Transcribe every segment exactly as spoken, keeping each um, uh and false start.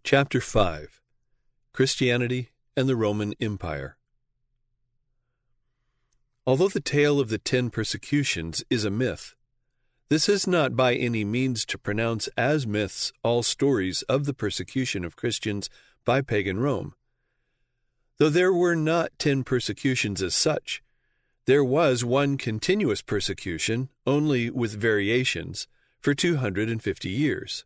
Chapter five. Christianity and the Roman Empire. Although the tale of the ten persecutions is a myth, this is not by any means to pronounce as myths all stories of the persecution of Christians by pagan Rome. Though there were not ten persecutions as such, there was one continuous persecution, only with variations, for two hundred fifty years.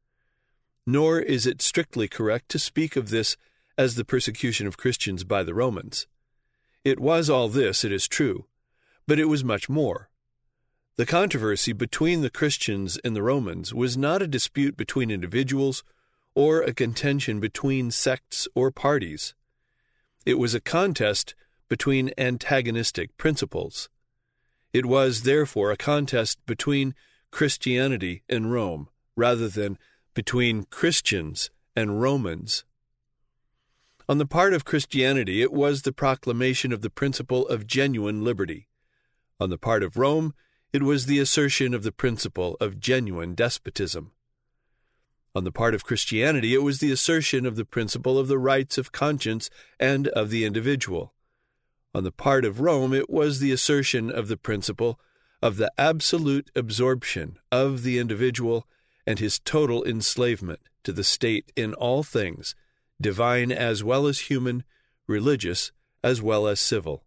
Nor is it strictly correct to speak of this as the persecution of Christians by the Romans. It was all this, it is true, but it was much more. The controversy between the Christians and the Romans was not a dispute between individuals or a contention between sects or parties. It was a contest between antagonistic principles. It was, therefore, a contest between Christianity and Rome, rather than between Christians and Romans. On the part of Christianity, it was the proclamation of the principle of genuine liberty. On the part of Rome, it was the assertion of the principle of genuine despotism. On the part of Christianity, it was the assertion of the principle of the rights of conscience and of the individual. On the part of Rome, it was the assertion of the principle of the absolute absorption of the individual and his total enslavement to the state in all things, divine as well as human, religious as well as civil.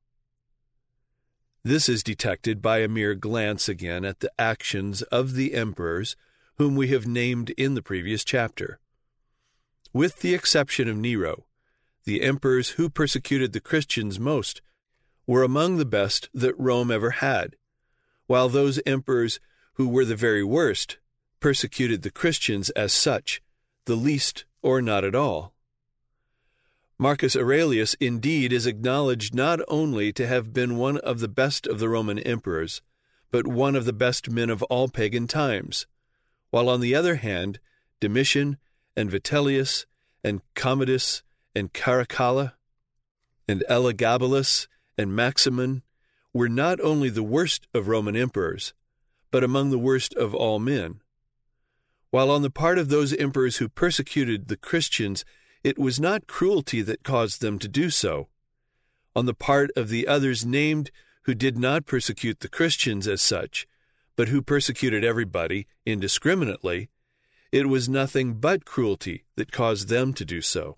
This is detected by a mere glance again at the actions of the emperors whom we have named in the previous chapter. With the exception of Nero, the emperors who persecuted the Christians most were among the best that Rome ever had, while those emperors who were the very worst persecuted the Christians as such, the least or not at all. Marcus Aurelius indeed is acknowledged not only to have been one of the best of the Roman emperors, but one of the best men of all pagan times, while on the other hand, Domitian and Vitellius and Commodus and Caracalla and Elagabalus and Maximin were not only the worst of Roman emperors, but among the worst of all men. While on the part of those emperors who persecuted the Christians, it was not cruelty that caused them to do so. On the part of the others named who did not persecute the Christians as such, but who persecuted everybody indiscriminately, it was nothing but cruelty that caused them to do so.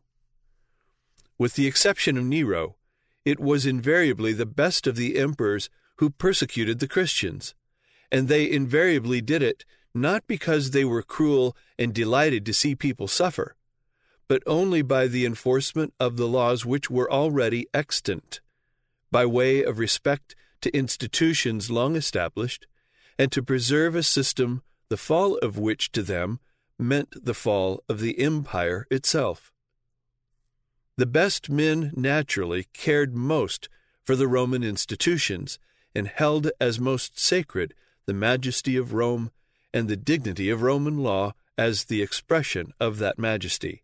With the exception of Nero, it was invariably the best of the emperors who persecuted the Christians, and they invariably did it not because they were cruel and delighted to see people suffer, but only by the enforcement of the laws which were already extant, by way of respect to institutions long established, and to preserve a system the fall of which to them meant the fall of the empire itself. The best men naturally cared most for the Roman institutions, and held as most sacred the majesty of Rome and the dignity of Roman law as the expression of that majesty.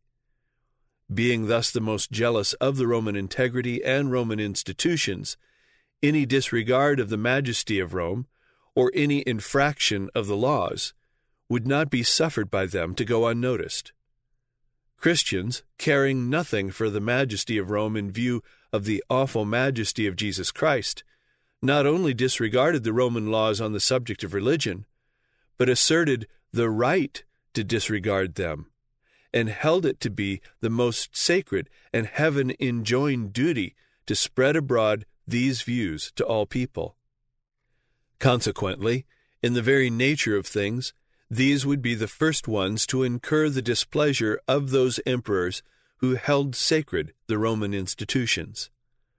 Being thus the most jealous of the Roman integrity and Roman institutions, any disregard of the majesty of Rome, or any infraction of the laws, would not be suffered by them to go unnoticed. Christians, caring nothing for the majesty of Rome in view of the awful majesty of Jesus Christ, not only disregarded the Roman laws on the subject of religion, but asserted the right to disregard them, and held it to be the most sacred and heaven-enjoined duty to spread abroad these views to all people. Consequently, in the very nature of things, these would be the first ones to incur the displeasure of those emperors who held sacred the Roman institutions.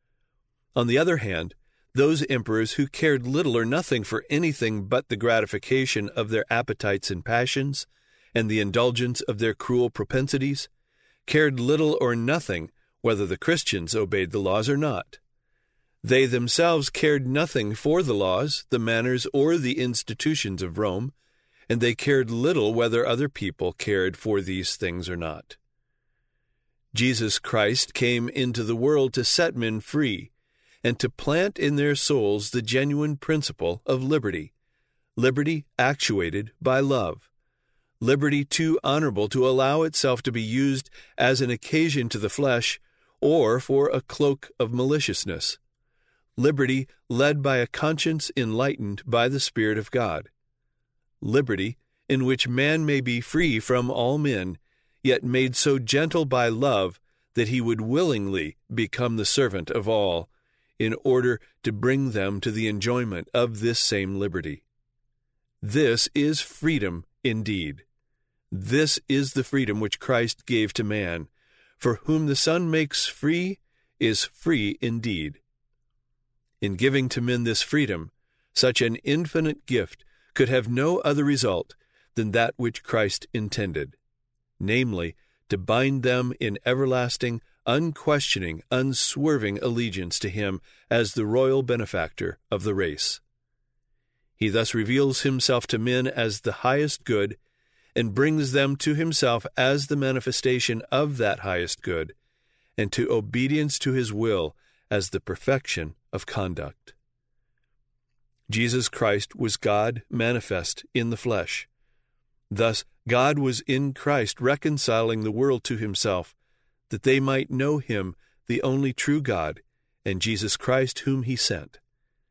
On the other hand, those emperors who cared little or nothing for anything but the gratification of their appetites and passions, and the indulgence of their cruel propensities, cared little or nothing whether the Christians obeyed the laws or not. They themselves cared nothing for the laws, the manners, or the institutions of Rome, and they cared little whether other people cared for these things or not. Jesus Christ came into the world to set men free, and to plant in their souls the genuine principle of liberty, liberty actuated by love, liberty too honorable to allow itself to be used as an occasion to the flesh or for a cloak of maliciousness, liberty led by a conscience enlightened by the Spirit of God, liberty in which man may be free from all men, yet made so gentle by love that he would willingly become the servant of all, in order to bring them to the enjoyment of this same liberty. This is freedom indeed. This is the freedom which Christ gave to man, for whom the Son makes free is free indeed. In giving to men this freedom, such an infinite gift could have no other result than that which Christ intended, namely, to bind them in everlasting, unquestioning, unswerving allegiance to him as the royal benefactor of the race. He thus reveals himself to men as the highest good, and brings them to himself as the manifestation of that highest good, and to obedience to his will as the perfection of conduct. Jesus Christ was God manifest in the flesh. Thus, God was in Christ reconciling the world to himself, that they might know him, the only true God, and Jesus Christ whom he sent.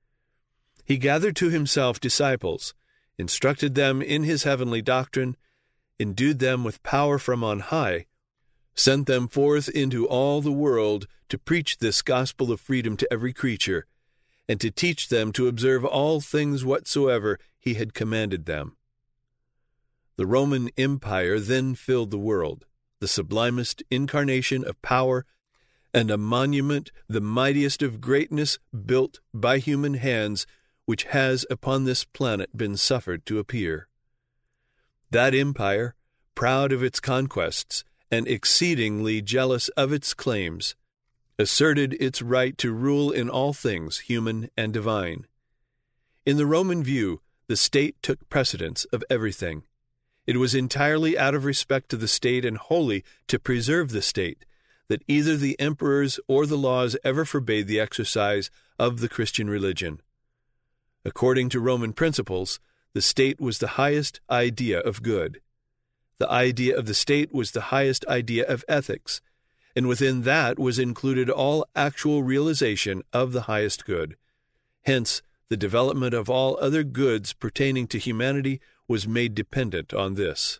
He gathered to himself disciples, instructed them in his heavenly doctrine, endued them with power from on high, sent them forth into all the world to preach this gospel of freedom to every creature, and to teach them to observe all things whatsoever he had commanded them. The Roman Empire then filled the world, the sublimest incarnation of power, and a monument, the mightiest of greatness, built by human hands, which has upon this planet been suffered to appear. That empire, proud of its conquests, and exceedingly jealous of its claims, asserted its right to rule in all things human and divine. In the Roman view, the state took precedence of everything. It was entirely out of respect to the state and wholly to preserve the state, that either the emperors or the laws ever forbade the exercise of the Christian religion. According to Roman principles, the state was the highest idea of good. The idea of the state was the highest idea of ethics, and within that was included all actual realization of the highest good. Hence, the development of all other goods pertaining to humanity was made dependent on this.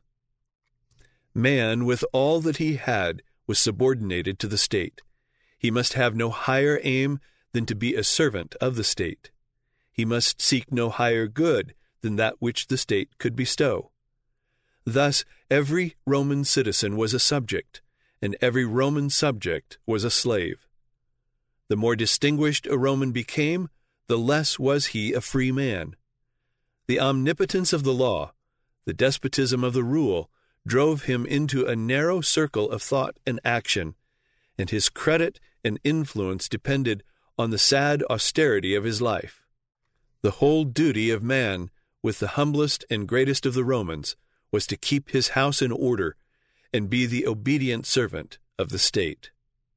Man, with all that he had, was subordinated to the state. He must have no higher aim than to be a servant of the state. He must seek no higher good than that which the state could bestow. Thus, every Roman citizen was a subject, and every Roman subject was a slave. The more distinguished a Roman became, the less was he a free man. The omnipotence of the law, the despotism of the rule, drove him into a narrow circle of thought and action, and his credit and influence depended on the sad austerity of his life. The whole duty of man, with the humblest and greatest of the Romans, was to keep his house in order and be the obedient servant of the state.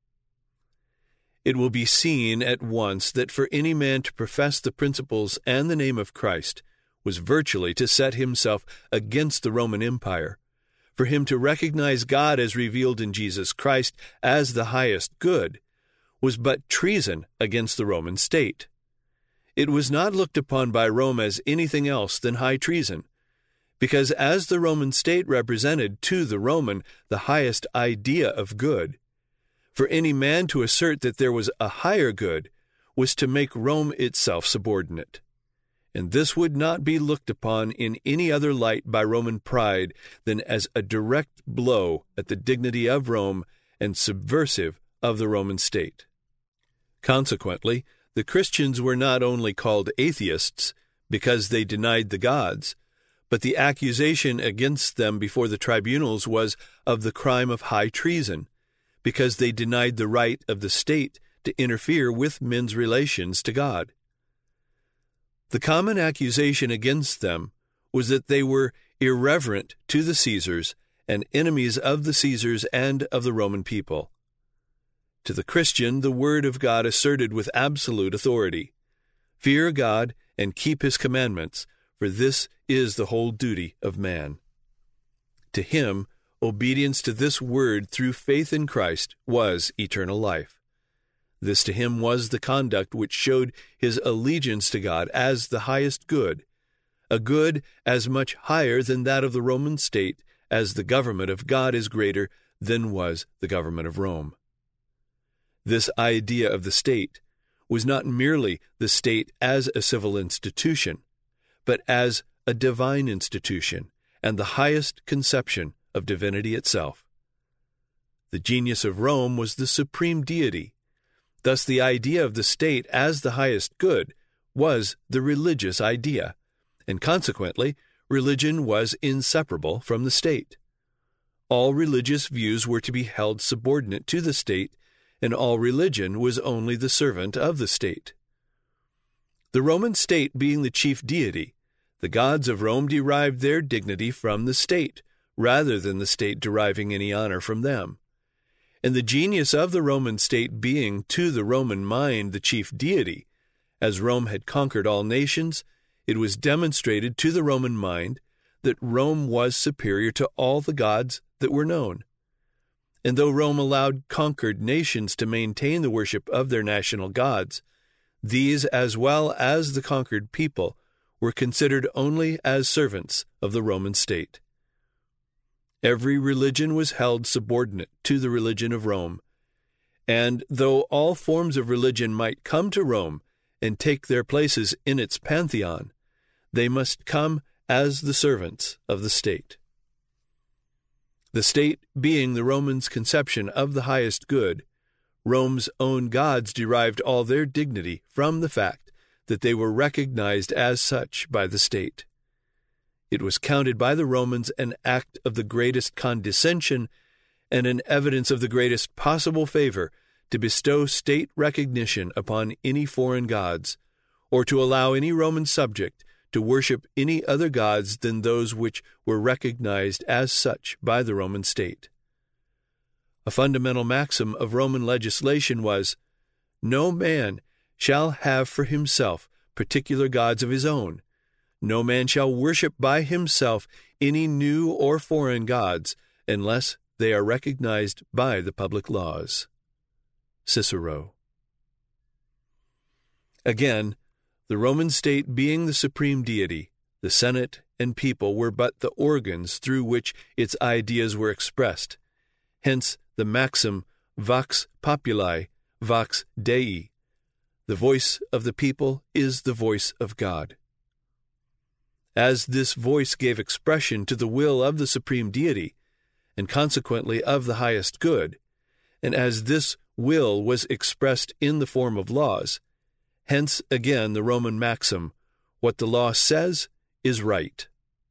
It will be seen at once that for any man to profess the principles and the name of Christ was virtually to set himself against the Roman Empire. For him to recognize God as revealed in Jesus Christ as the highest good was but treason against the Roman state. It was not looked upon by Rome as anything else than high treason, because as the Roman state represented to the Roman the highest idea of good, for any man to assert that there was a higher good was to make Rome itself subordinate. And this would not be looked upon in any other light by Roman pride than as a direct blow at the dignity of Rome and subversive of the Roman state. Consequently, the Christians were not only called atheists because they denied the gods, but the accusation against them before the tribunals was of the crime of high treason, because they denied the right of the state to interfere with men's relations to God. The common accusation against them was that they were irreverent to the Caesars and enemies of the Caesars and of the Roman people. To the Christian, the word of God asserted with absolute authority, "Fear God and keep his commandments, for this is the whole duty of man." To him, obedience to this word through faith in Christ was eternal life. This to him was the conduct which showed his allegiance to God as the highest good, a good as much higher than that of the Roman state as the government of God is greater than was the government of Rome. This idea of the state was not merely the state as a civil institution, but as a divine institution and the highest conception of divinity itself. The genius of Rome was the supreme deity. Thus, the idea of the state as the highest good was the religious idea, and consequently, religion was inseparable from the state. All religious views were to be held subordinate to the state, and all religion was only the servant of the state. The Roman state being the chief deity, the gods of Rome derived their dignity from the state, rather than the state deriving any honor from them. And the genius of the Roman state being to the Roman mind the chief deity, as Rome had conquered all nations, it was demonstrated to the Roman mind that Rome was superior to all the gods that were known. And though Rome allowed conquered nations to maintain the worship of their national gods, these, as well as the conquered people, were considered only as servants of the Roman state. Every religion was held subordinate to the religion of Rome, and though all forms of religion might come to Rome and take their places in its pantheon, they must come as the servants of the state. The state being the Romans' conception of the highest good, Rome's own gods derived all their dignity from the fact that they were recognized as such by the state. It was counted by the Romans an act of the greatest condescension and an evidence of the greatest possible favor to bestow state recognition upon any foreign gods, or to allow any Roman subject to worship any other gods than those which were recognized as such by the Roman state. A fundamental maxim of Roman legislation was, "No man shall have for himself particular gods of his own. No man shall worship by himself any new or foreign gods, unless they are recognized by the public laws." Cicero. Again, the Roman state being the supreme deity, the Senate and people were but the organs through which its ideas were expressed. Hence the maxim, vox populi, vox Dei. The voice of the people is the voice of God. As this voice gave expression to the will of the supreme deity, and consequently of the highest good, and as this will was expressed in the form of laws, hence again the Roman maxim, what the law says is right.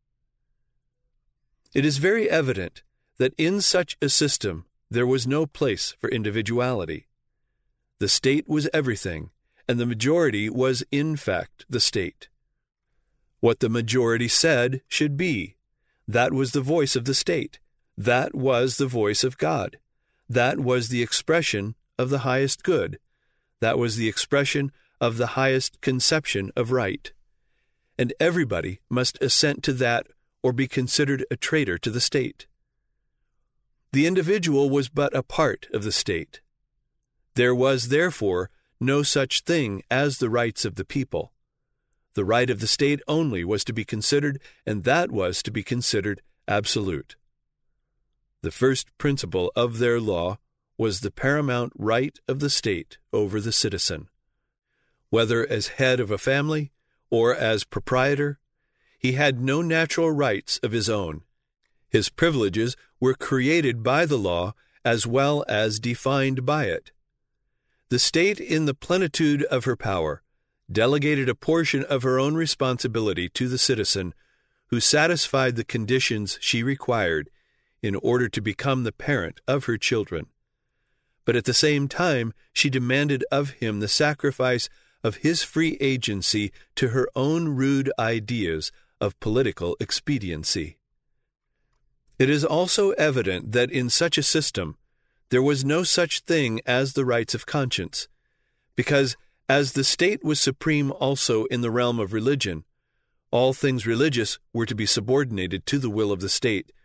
It is very evident that in such a system there was no place for individuality. The state was everything, and the majority was in fact the state. What the majority said should be. That was the voice of the state. That was the voice of God. That was the expression of the highest good. That was the expression of the highest conception of right. And everybody must assent to that or be considered a traitor to the state. The individual was but a part of the state. There was, therefore, no such thing as the rights of the people. The right of the state only was to be considered, and that was to be considered absolute. The first principle of their law was the paramount right of the state over the citizen. Whether as head of a family or as proprietor, he had no natural rights of his own. His privileges were created by the law as well as defined by it. The state, in the plenitude of her power, delegated a portion of her own responsibility to the citizen who satisfied the conditions she required in order to become the parent of her children. But at the same time, she demanded of him the sacrifice of his free agency to her own rude ideas of political expediency. It is also evident that in such a system there was no such thing as the rights of conscience, because as the state was supreme also in the realm of religion, all things religious were to be subordinated to the will of the state,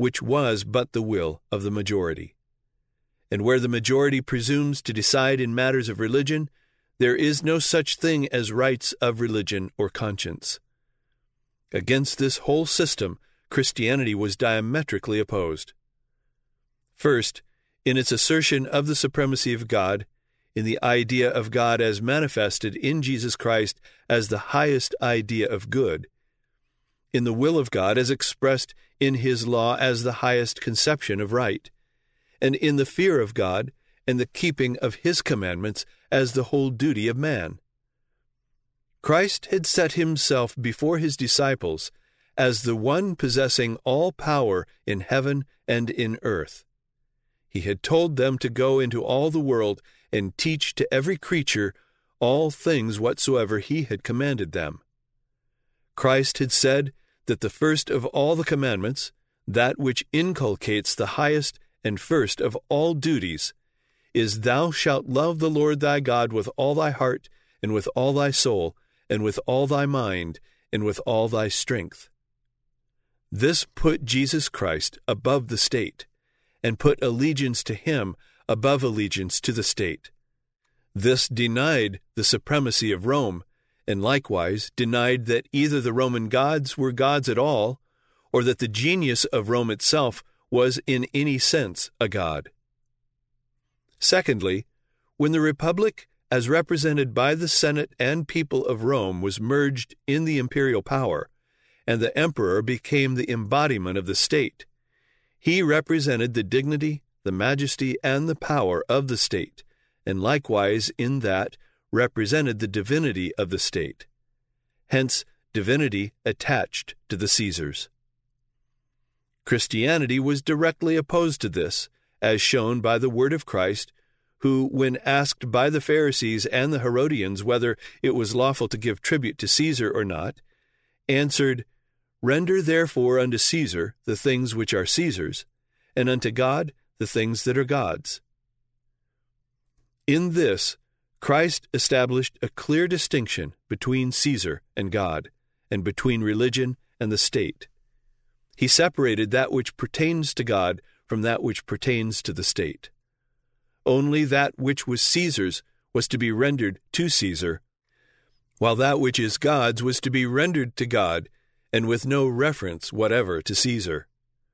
which was but the will of the majority. And where the majority presumes to decide in matters of religion, there is no such thing as rights of religion or conscience. Against this whole system, Christianity was diametrically opposed. First, in its assertion of the supremacy of God, in the idea of God as manifested in Jesus Christ as the highest idea of good, in the will of God as expressed in His law as the highest conception of right, and in the fear of God and the keeping of His commandments as the whole duty of man. Christ had set Himself before His disciples as the one possessing all power in heaven and in earth. He had told them to go into all the world and teach to every creature all things whatsoever He had commanded them. Christ had said that the first of all the commandments, that which inculcates the highest and first of all duties, is, Thou shalt love the Lord thy God with all thy heart, and with all thy soul, and with all thy mind, and with all thy strength. This put Jesus Christ above the state, and put allegiance to Him above allegiance to the state. This denied the supremacy of Rome, and likewise denied that either the Roman gods were gods at all, or that the genius of Rome itself was in any sense a god. Secondly, when the Republic, as represented by the Senate and people of Rome, was merged in the imperial power, and the emperor became the embodiment of the state, he represented the dignity, the majesty, and the power of the state, and likewise in that represented the divinity of the state. Hence, divinity attached to the Caesars. Christianity was directly opposed to this, as shown by the word of Christ, who, when asked by the Pharisees and the Herodians whether it was lawful to give tribute to Caesar or not, answered, Render therefore unto Caesar the things which are Caesar's, and unto God the things that are God's. In this, Christ established a clear distinction between Caesar and God, and between religion and the state. He separated that which pertains to God from that which pertains to the state. Only that which was Caesar's was to be rendered to Caesar, while that which is God's was to be rendered to God, and with no reference whatever to Caesar.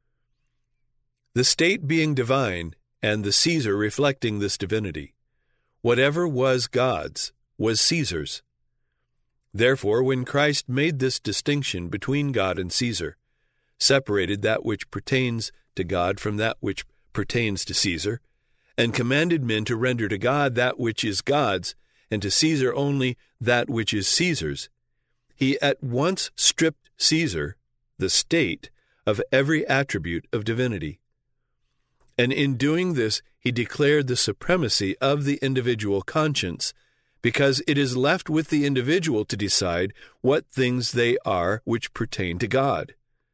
The state being divine, and the Caesar reflecting this divinity, whatever was God's was Caesar's. Therefore, when Christ made this distinction between God and Caesar, separated that which pertains to God from that which pertains to Caesar, and commanded men to render to God that which is God's, and to Caesar only that which is Caesar's, he at once stripped Caesar, the state, of every attribute of divinity. And in doing this, he declared the supremacy of the individual conscience, because it is left with the individual to decide what things they are which pertain to God.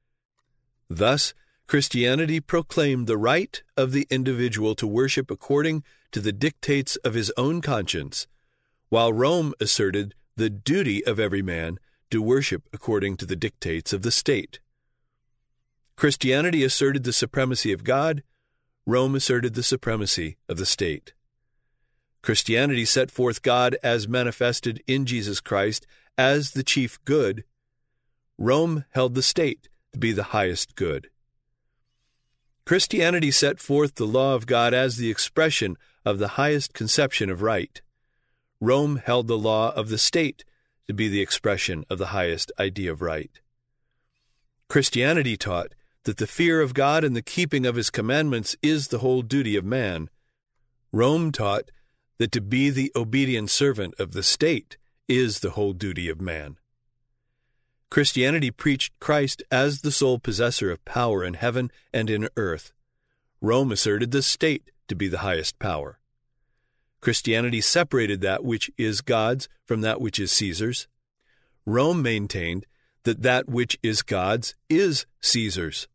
Thus, Christianity proclaimed the right of the individual to worship according to the dictates of his own conscience, while Rome asserted the duty of every man to worship according to the dictates of the state. Christianity asserted the supremacy of God, Rome asserted the supremacy of the state. Christianity set forth God as manifested in Jesus Christ as the chief good. Rome held the state to be the highest good. Christianity set forth the law of God as the expression of the highest conception of right. Rome held the law of the state to be the expression of the highest idea of right. Christianity taught that the fear of God and the keeping of His commandments is the whole duty of man. Rome taught that to be the obedient servant of the state is the whole duty of man. Christianity preached Christ as the sole possessor of power in heaven and in earth. Rome asserted the state to be the highest power. Christianity separated that which is God's from that which is Caesar's. Rome maintained that that which is God's is Caesar's.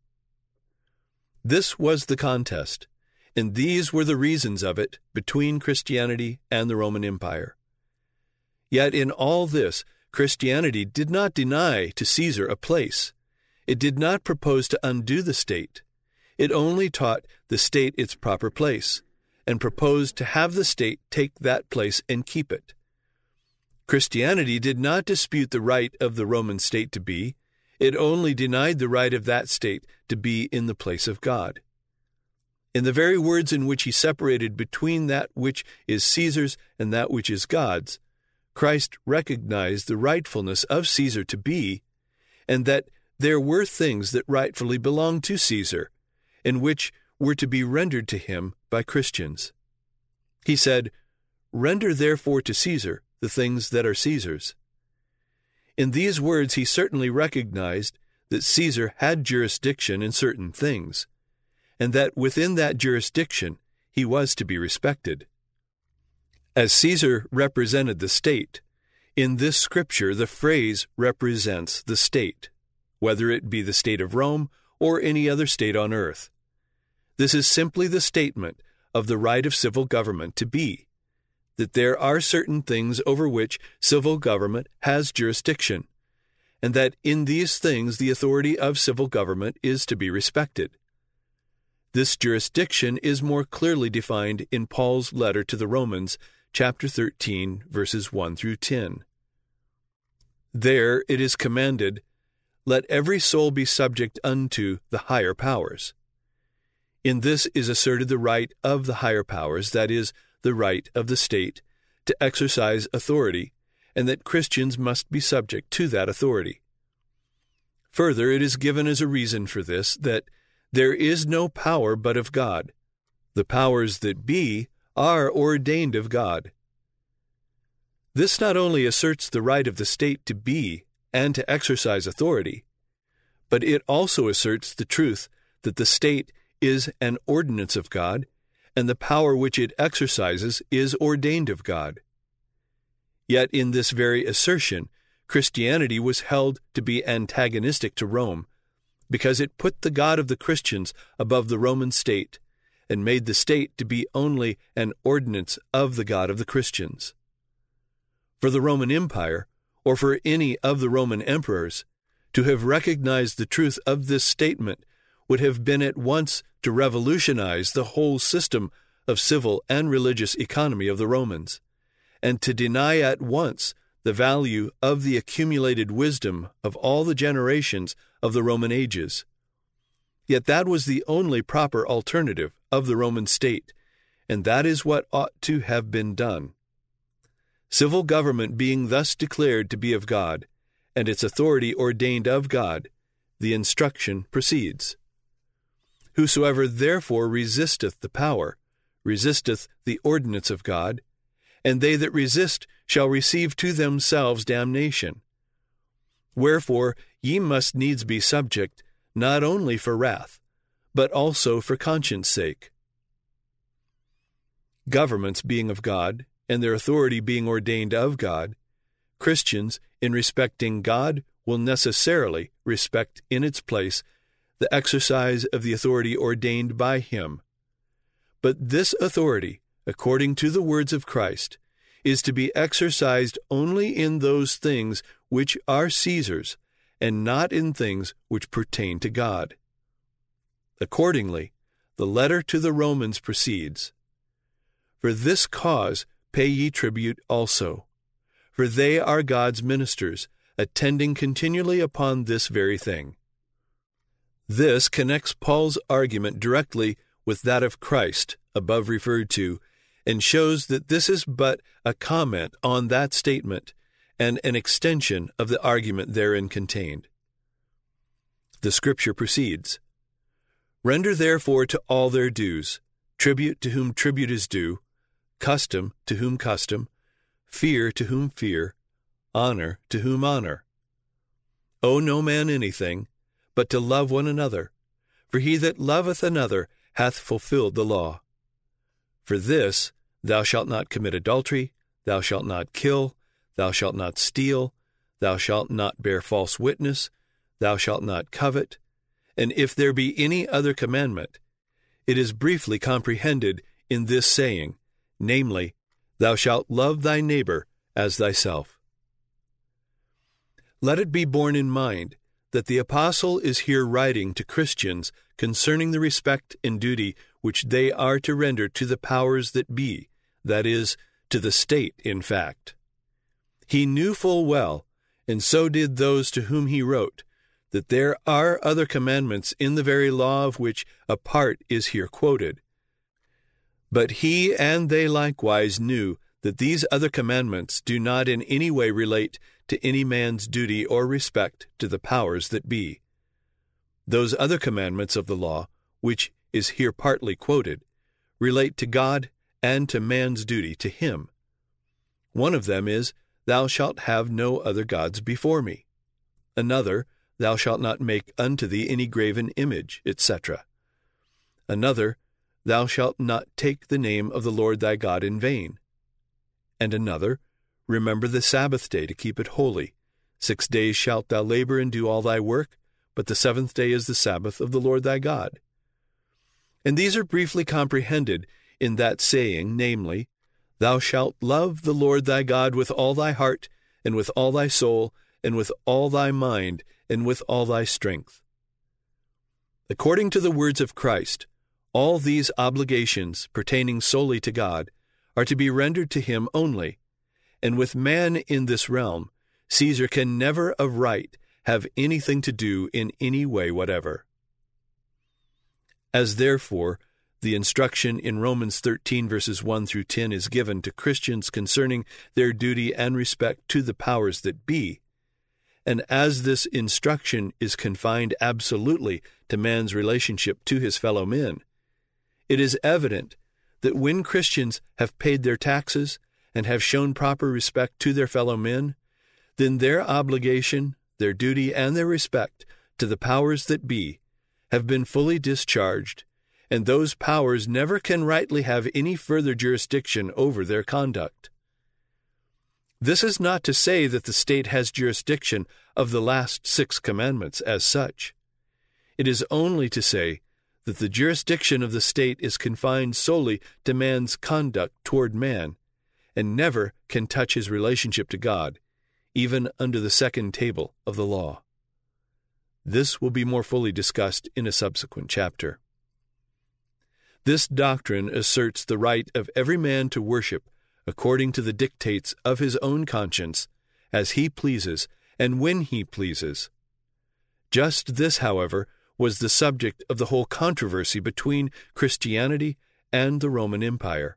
This was the contest, and these were the reasons of it between Christianity and the Roman Empire. Yet in all this, Christianity did not deny to Caesar a place. It did not propose to undo the state. It only taught the state its proper place, and proposed to have the state take that place and keep it. Christianity did not dispute the right of the Roman state to be, it only denied the right of that state to be in the place of God. In the very words in which he separated between that which is Caesar's and that which is God's, Christ recognized the rightfulness of Caesar to be, and that there were things that rightfully belonged to Caesar, and which were to be rendered to him by Christians. He said, "Render therefore to Caesar the things that are Caesar's." In these words he certainly recognized that Caesar had jurisdiction in certain things, and that within that jurisdiction he was to be respected. As Caesar represented the state, in this scripture the phrase represents the state, whether it be the state of Rome or any other state on earth. This is simply the statement of the right of civil government to be, that there are certain things over which civil government has jurisdiction, and that in these things the authority of civil government is to be respected. This jurisdiction is more clearly defined in Paul's letter to the Romans, chapter thirteen, verses one through ten. There it is commanded, "Let every soul be subject unto the higher powers." In this is asserted the right of the higher powers, that is, the right of the state, to exercise authority, and that Christians must be subject to that authority. Further, it is given as a reason for this that there is no power but of God. The powers that be are ordained of God. This not only asserts the right of the state to be and to exercise authority, but it also asserts the truth that the state is an ordinance of God, and the power which it exercises is ordained of God. Yet in this very assertion, Christianity was held to be antagonistic to Rome, because it put the God of the Christians above the Roman state, and made the state to be only an ordinance of the God of the Christians. For the Roman Empire, or for any of the Roman emperors, to have recognized the truth of this statement would have been at once to revolutionize the whole system of civil and religious economy of the Romans, and to deny at once the value of the accumulated wisdom of all the generations of the Roman ages. Yet that was the only proper alternative of the Roman state, and that is what ought to have been done. Civil government being thus declared to be of God, and its authority ordained of God, the instruction proceeds. Whosoever therefore resisteth the power, resisteth the ordinance of God, and they that resist shall receive to themselves damnation. Wherefore ye must needs be subject, not only for wrath, but also for conscience sake. Governments being of God, and their authority being ordained of God, Christians, in respecting God, will necessarily respect in its place the exercise of the authority ordained by Him. But this authority, according to the words of Christ, is to be exercised only in those things which are Caesar's, and not in things which pertain to God. Accordingly, the letter to the Romans proceeds, "For this cause pay ye tribute also, for they are God's ministers, attending continually upon this very thing." This connects Paul's argument directly with that of Christ, above referred to, and shows that this is but a comment on that statement and an extension of the argument therein contained. The Scripture proceeds, "Render therefore to all their dues, tribute to whom tribute is due, custom to whom custom, fear to whom fear, honor to whom honor. Owe no man anything, but to love one another, for he that loveth another hath fulfilled the law. For this, thou shalt not commit adultery, thou shalt not kill, thou shalt not steal, thou shalt not bear false witness, thou shalt not covet, and if there be any other commandment, it is briefly comprehended in this saying, namely, thou shalt love thy neighbor as thyself." Let it be borne in mind that the apostle is here writing to Christians concerning the respect and duty which they are to render to the powers that be, that is, to the state, in fact. He knew full well, and so did those to whom he wrote, that there are other commandments in the very law of which a part is here quoted. But he and they likewise knew that these other commandments do not in any way relate to any man's duty or respect to the powers that be. Those other commandments of the law, which is here partly quoted, relate to God and to man's duty to him. One of them is, Thou shalt have no other gods before me. Another, Thou shalt not make unto thee any graven image, et cetera. Another, Thou shalt not take the name of the Lord thy God in vain. And another, Remember the Sabbath day to keep it holy. Six days shalt thou labor and do all thy work, but the seventh day is the Sabbath of the Lord thy God. And these are briefly comprehended in that saying, namely, Thou shalt love the Lord thy God with all thy heart, and with all thy soul, and with all thy mind, and with all thy strength. According to the words of Christ, all these obligations pertaining solely to God are to be rendered to him only, and with man in this realm, Caesar can never of right have anything to do in any way whatever. As therefore, the instruction in Romans thirteen verses one through ten is given to Christians concerning their duty and respect to the powers that be, and as this instruction is confined absolutely to man's relationship to his fellow men, it is evident that when Christians have paid their taxes and have shown proper respect to their fellow men, then their obligation, their duty, and their respect to the powers that be have been fully discharged, and those powers never can rightly have any further jurisdiction over their conduct. This is not to say that the state has jurisdiction of the last six commandments as such. It is only to say that the jurisdiction of the state is confined solely to man's conduct toward man, and never can touch his relationship to God, even under the second table of the law. This will be more fully discussed in a subsequent chapter. This doctrine asserts the right of every man to worship according to the dictates of his own conscience, as he pleases and when he pleases. Just this, however, was the subject of the whole controversy between Christianity and the Roman Empire.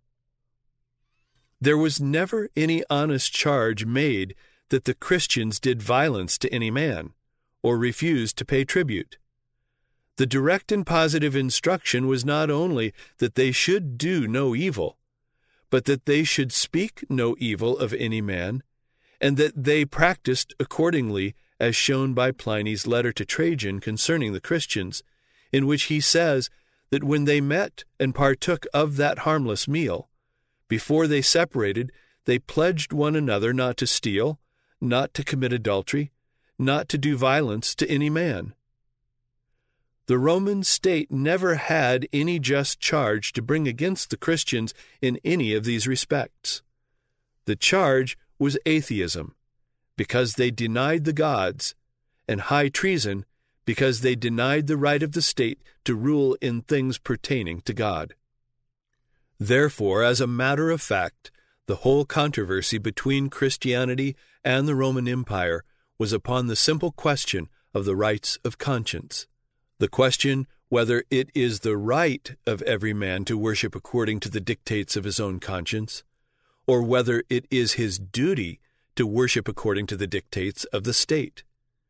There was never any honest charge made that the Christians did violence to any man, or refused to pay tribute. The direct and positive instruction was not only that they should do no evil, but that they should speak no evil of any man, and that they practiced accordingly, as shown by Pliny's letter to Trajan concerning the Christians, in which he says that when they met and partook of that harmless meal, before they separated, they pledged one another not to steal, not to commit adultery, not to do violence to any man. The Roman state never had any just charge to bring against the Christians in any of these respects. The charge was atheism, because they denied the gods, and high treason, because they denied the right of the state to rule in things pertaining to God. Therefore, as a matter of fact, the whole controversy between Christianity and the Roman Empire was upon the simple question of the rights of conscience. The question whether it is the right of every man to worship according to the dictates of his own conscience, or whether it is his duty to worship according to the dictates of the state.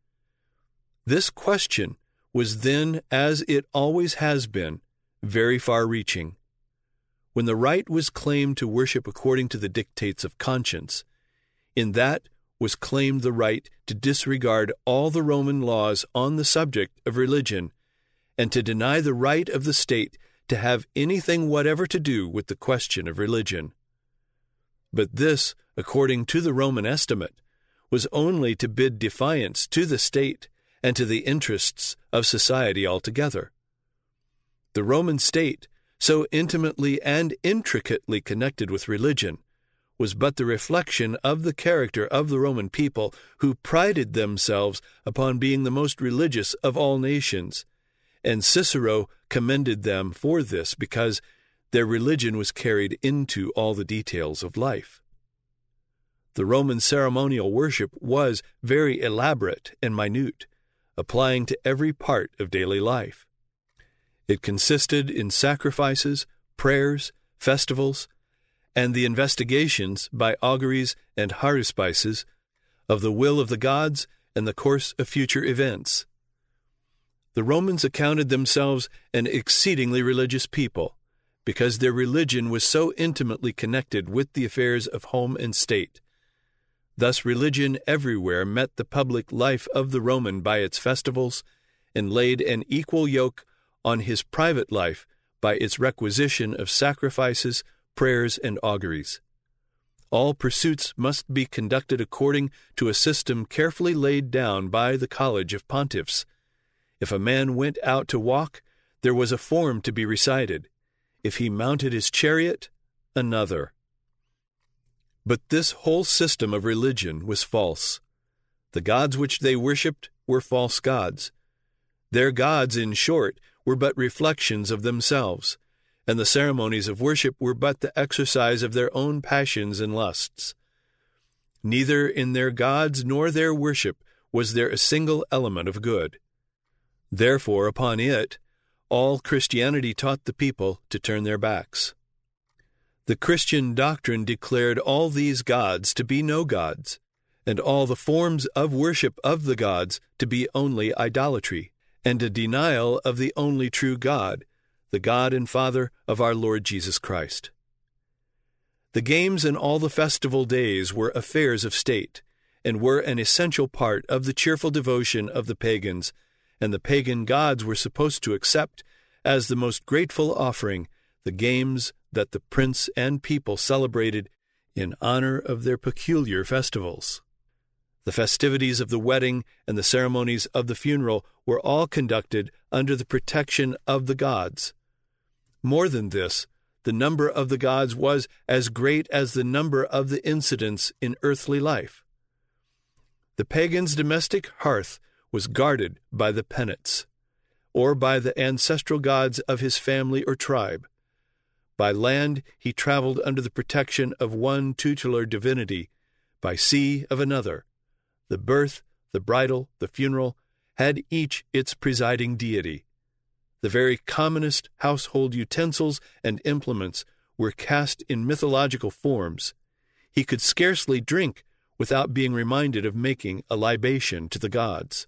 This question was then, as it always has been, very far-reaching. When the right was claimed to worship according to the dictates of conscience, in that was claimed the right to disregard all the Roman laws on the subject of religion, and to deny the right of the state to have anything whatever to do with the question of religion. But this, according to the Roman estimate, was only to bid defiance to the state and to the interests of society altogether. The Roman state, so intimately and intricately connected with religion, was but the reflection of the character of the Roman people, who prided themselves upon being the most religious of all nations, and Cicero commended them for this because their religion was carried into all the details of life. The Roman ceremonial worship was very elaborate and minute, applying to every part of daily life. It consisted in sacrifices, prayers, festivals, and the investigations by auguries and haruspices of the will of the gods and the course of future events. The Romans accounted themselves an exceedingly religious people, because their religion was so intimately connected with the affairs of home and state. Thus religion everywhere met the public life of the Roman by its festivals, and laid an equal yoke on his private life by its requisition of sacrifices, prayers, and auguries. All pursuits must be conducted according to a system carefully laid down by the College of Pontiffs. If a man went out to walk, there was a form to be recited. If he mounted his chariot, another. But this whole system of religion was false. The gods which they worshipped were false gods. Their gods, in short, were but reflections of themselves, and the ceremonies of worship were but the exercise of their own passions and lusts. Neither in their gods nor their worship was there a single element of good. Therefore, upon it, all Christianity taught the people to turn their backs. The Christian doctrine declared all these gods to be no gods, and all the forms of worship of the gods to be only idolatry, and a denial of the only true God, the God and Father of our Lord Jesus Christ. The games and all the festival days were affairs of state, and were an essential part of the cheerful devotion of the pagans, and the pagan gods were supposed to accept as the most grateful offering the games that the prince and people celebrated in honor of their peculiar festivals. The festivities of the wedding and the ceremonies of the funeral were all conducted under the protection of the gods. More than this, the number of the gods was as great as the number of the incidents in earthly life. The pagan's domestic hearth was guarded by the penates, or by the ancestral gods of his family or tribe. By land he traveled under the protection of one tutelar divinity, by sea of another. The birth, the bridal, the funeral had each its presiding deity. The very commonest household utensils and implements were cast in mythological forms. He could scarcely drink without being reminded of making a libation to the gods.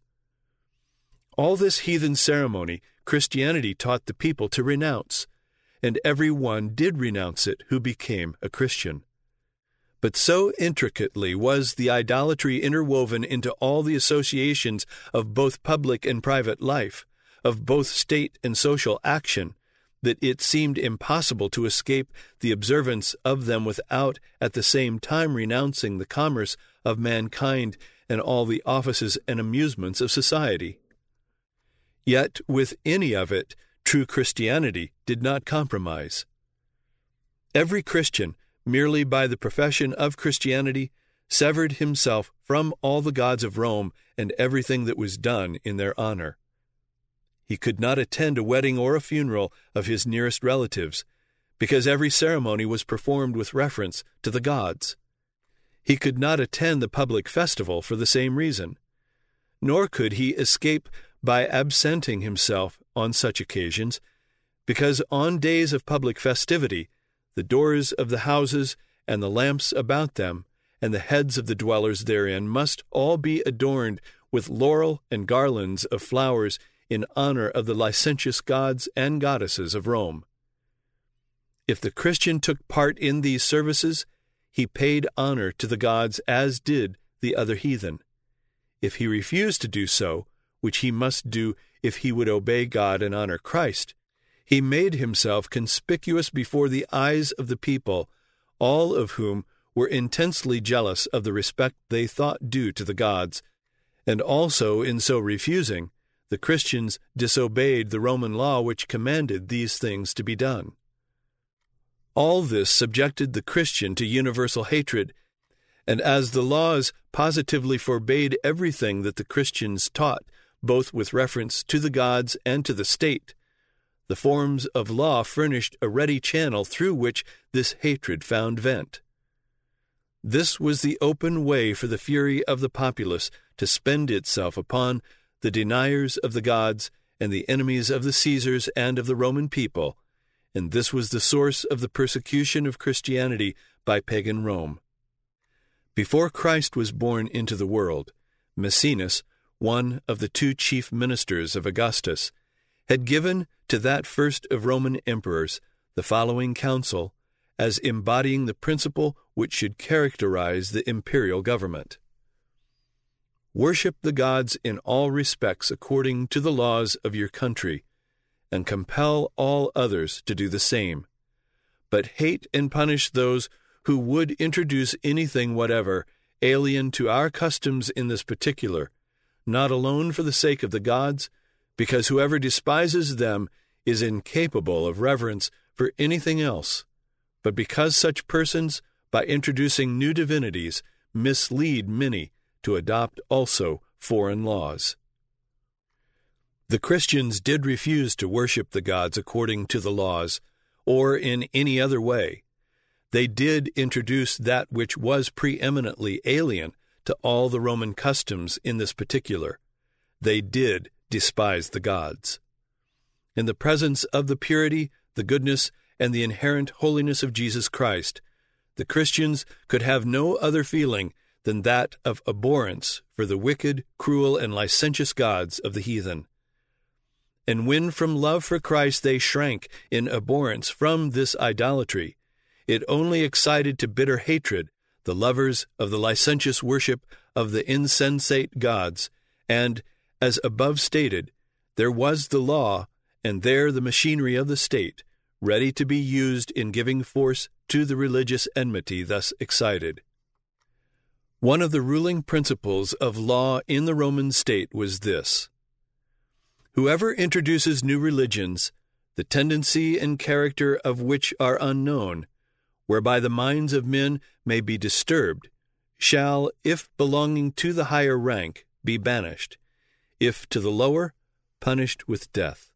All this heathen ceremony Christianity taught the people to renounce, and every one did renounce it who became a Christian. But so intricately was the idolatry interwoven into all the associations of both public and private life, of both state and social action, that it seemed impossible to escape the observance of them without at the same time renouncing the commerce of mankind and all the offices and amusements of society. Yet with any of it, true Christianity did not compromise. Every Christian, merely by the profession of Christianity, severed himself from all the gods of Rome and everything that was done in their honor. He could not attend a wedding or a funeral of his nearest relatives, because every ceremony was performed with reference to the gods. He could not attend the public festival for the same reason, nor could he escape by absenting himself on such occasions, because on days of public festivity, the doors of the houses and the lamps about them and the heads of the dwellers therein must all be adorned with laurel and garlands of flowers in honor of the licentious gods and goddesses of Rome. If the Christian took part in these services, he paid honor to the gods as did the other heathen. If he refused to do so, which he must do if he would obey God and honor Christ, he made himself conspicuous before the eyes of the people, all of whom were intensely jealous of the respect they thought due to the gods, and also in so refusing, the Christians disobeyed the Roman law which commanded these things to be done. All this subjected the Christian to universal hatred, and as the laws positively forbade everything that the Christians taught, both with reference to the gods and to the state, the forms of law furnished a ready channel through which this hatred found vent. This was the open way for the fury of the populace to spend itself upon the deniers of the gods and the enemies of the Caesars and of the Roman people, and this was the source of the persecution of Christianity by pagan Rome. Before Christ was born into the world, Maecenas, one of the two chief ministers of Augustus, had given to that first of Roman emperors the following counsel as embodying the principle which should characterize the imperial government. Worship the gods in all respects according to the laws of your country, and compel all others to do the same. But hate and punish those who would introduce anything whatever alien to our customs in this particular, not alone for the sake of the gods, because whoever despises them is incapable of reverence for anything else, but because such persons, by introducing new divinities, mislead many to adopt also foreign laws. The Christians did refuse to worship the gods according to the laws, or in any other way. They did introduce that which was preeminently alien to all the Roman customs in this particular. They did despise the gods. In the presence of the purity, the goodness, and the inherent holiness of Jesus Christ, the Christians could have no other feeling than that of abhorrence for the wicked, cruel, and licentious gods of the heathen. And when from love for Christ they shrank in abhorrence from this idolatry, it only excited to bitter hatred the lovers of the licentious worship of the insensate gods, and, as above stated, there was the law, and there the machinery of the state, ready to be used in giving force to the religious enmity thus excited. One of the ruling principles of law in the Roman state was this: whoever introduces new religions, the tendency and character of which are unknown, whereby the minds of men may be disturbed, shall, if belonging to the higher rank, be banished, if to the lower, punished with death.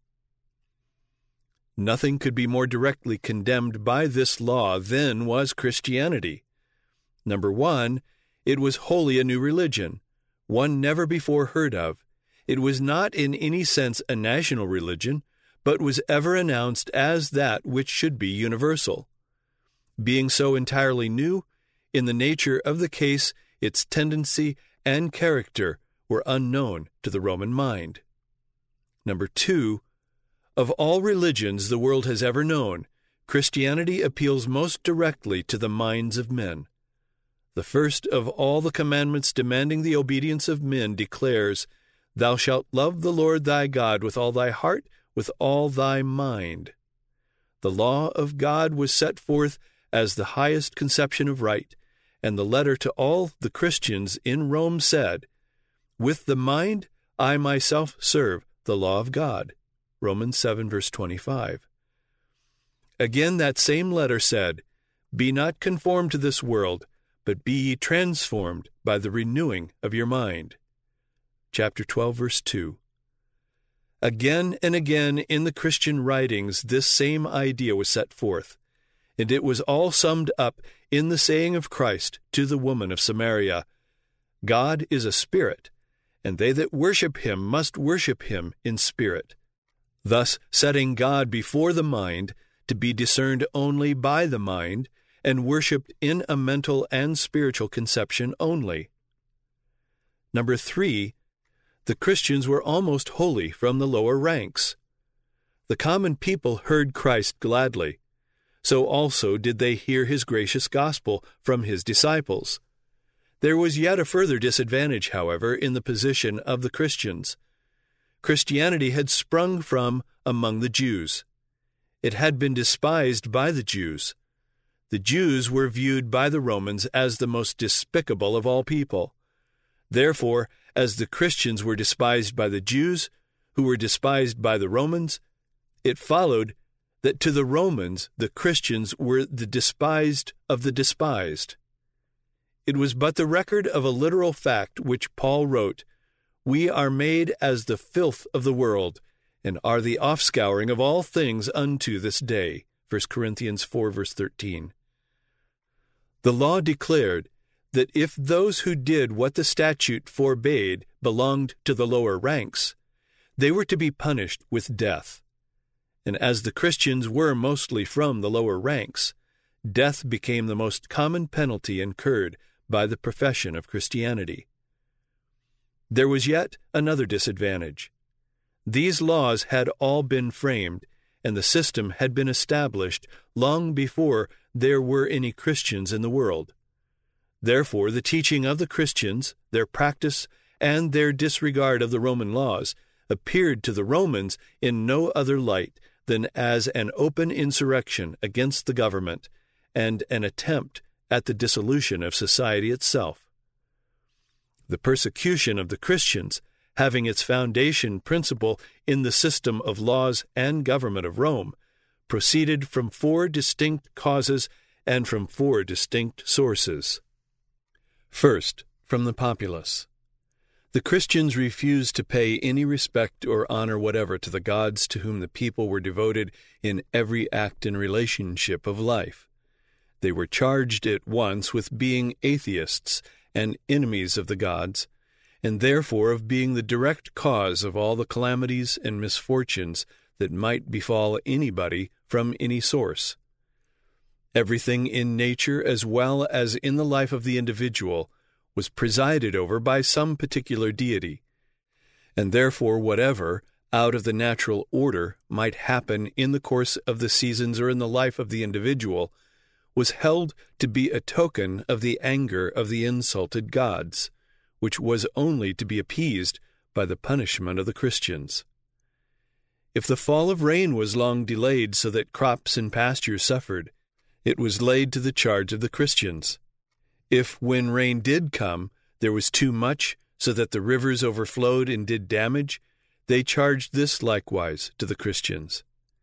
Nothing could be more directly condemned by this law than was Christianity. Number one, it was wholly a new religion, one never before heard of. It was not in any sense a national religion, but was ever announced as that which should be universal. Being so entirely new, in the nature of the case, its tendency and character were unknown to the Roman mind. Number two, of all religions the world has ever known, Christianity appeals most directly to the minds of men. The first of all the commandments demanding the obedience of men declares, "Thou shalt love the Lord thy God with all thy heart, with all thy mind." The law of God was set forth as the highest conception of right, and the letter to all the Christians in Rome said, "With the mind I myself serve the law of God." Romans seven, verse twenty-five. Again, that same letter said, "Be not conformed to this world, but be ye transformed by the renewing of your mind." Chapter twelve, verse two. Again and again in the Christian writings this same idea was set forth, and it was all summed up in the saying of Christ to the woman of Samaria, "God is a spirit, and they that worship him must worship him in spirit," thus setting God before the mind, to be discerned only by the mind, and worshipped in a mental and spiritual conception only. Number three, the Christians were almost wholly from the lower ranks. The common people heard Christ gladly. So also did they hear his gracious gospel from his disciples. There was yet a further disadvantage, however, in the position of the Christians. Christianity had sprung from among the Jews. It had been despised by the Jews. The Jews were viewed by the Romans as the most despicable of all people. Therefore, as the Christians were despised by the Jews, who were despised by the Romans, it followed that to the Romans the Christians were the despised of the despised. It was but the record of a literal fact which Paul wrote, "We are made as the filth of the world, and are the offscouring of all things unto this day." First Corinthians four, verse thirteen. The law declared that if those who did what the statute forbade belonged to the lower ranks, they were to be punished with death. And as the Christians were mostly from the lower ranks, death became the most common penalty incurred by the profession of Christianity. There was yet another disadvantage. These laws had all been framed, and the system had been established long before there were any Christians in the world. Therefore, the teaching of the Christians, their practice, and their disregard of the Roman laws appeared to the Romans in no other light than as an open insurrection against the government and an attempt at the dissolution of society itself. The persecution of the Christians, having its foundation principle in the system of laws and government of Rome, proceeded from four distinct causes and from four distinct sources. First, from the populace. The Christians refused to pay any respect or honor whatever to the gods to whom the people were devoted in every act and relationship of life. They were charged at once with being atheists and enemies of the gods, and therefore of being the direct cause of all the calamities and misfortunes that might befall anybody from any source. Everything in nature as well as in the life of the individual was presided over by some particular deity, and therefore whatever, out of the natural order, might happen in the course of the seasons or in the life of the individual, was held to be a token of the anger of the insulted gods, which was only to be appeased by the punishment of the Christians. If the fall of rain was long delayed so that crops and pastures suffered, it was laid to the charge of the Christians. If, when rain did come, there was too much, so that the rivers overflowed and did damage, they charged this likewise to the Christians.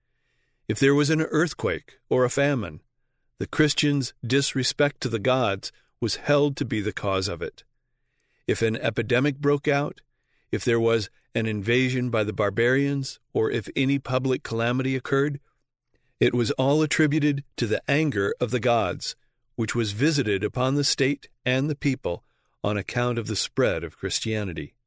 If there was an earthquake or a famine, the Christians' disrespect to the gods was held to be the cause of it. If an epidemic broke out, if there was an invasion by the barbarians, or if any public calamity occurred, it was all attributed to the anger of the gods, which was visited upon the state and the people on account of the spread of Christianity.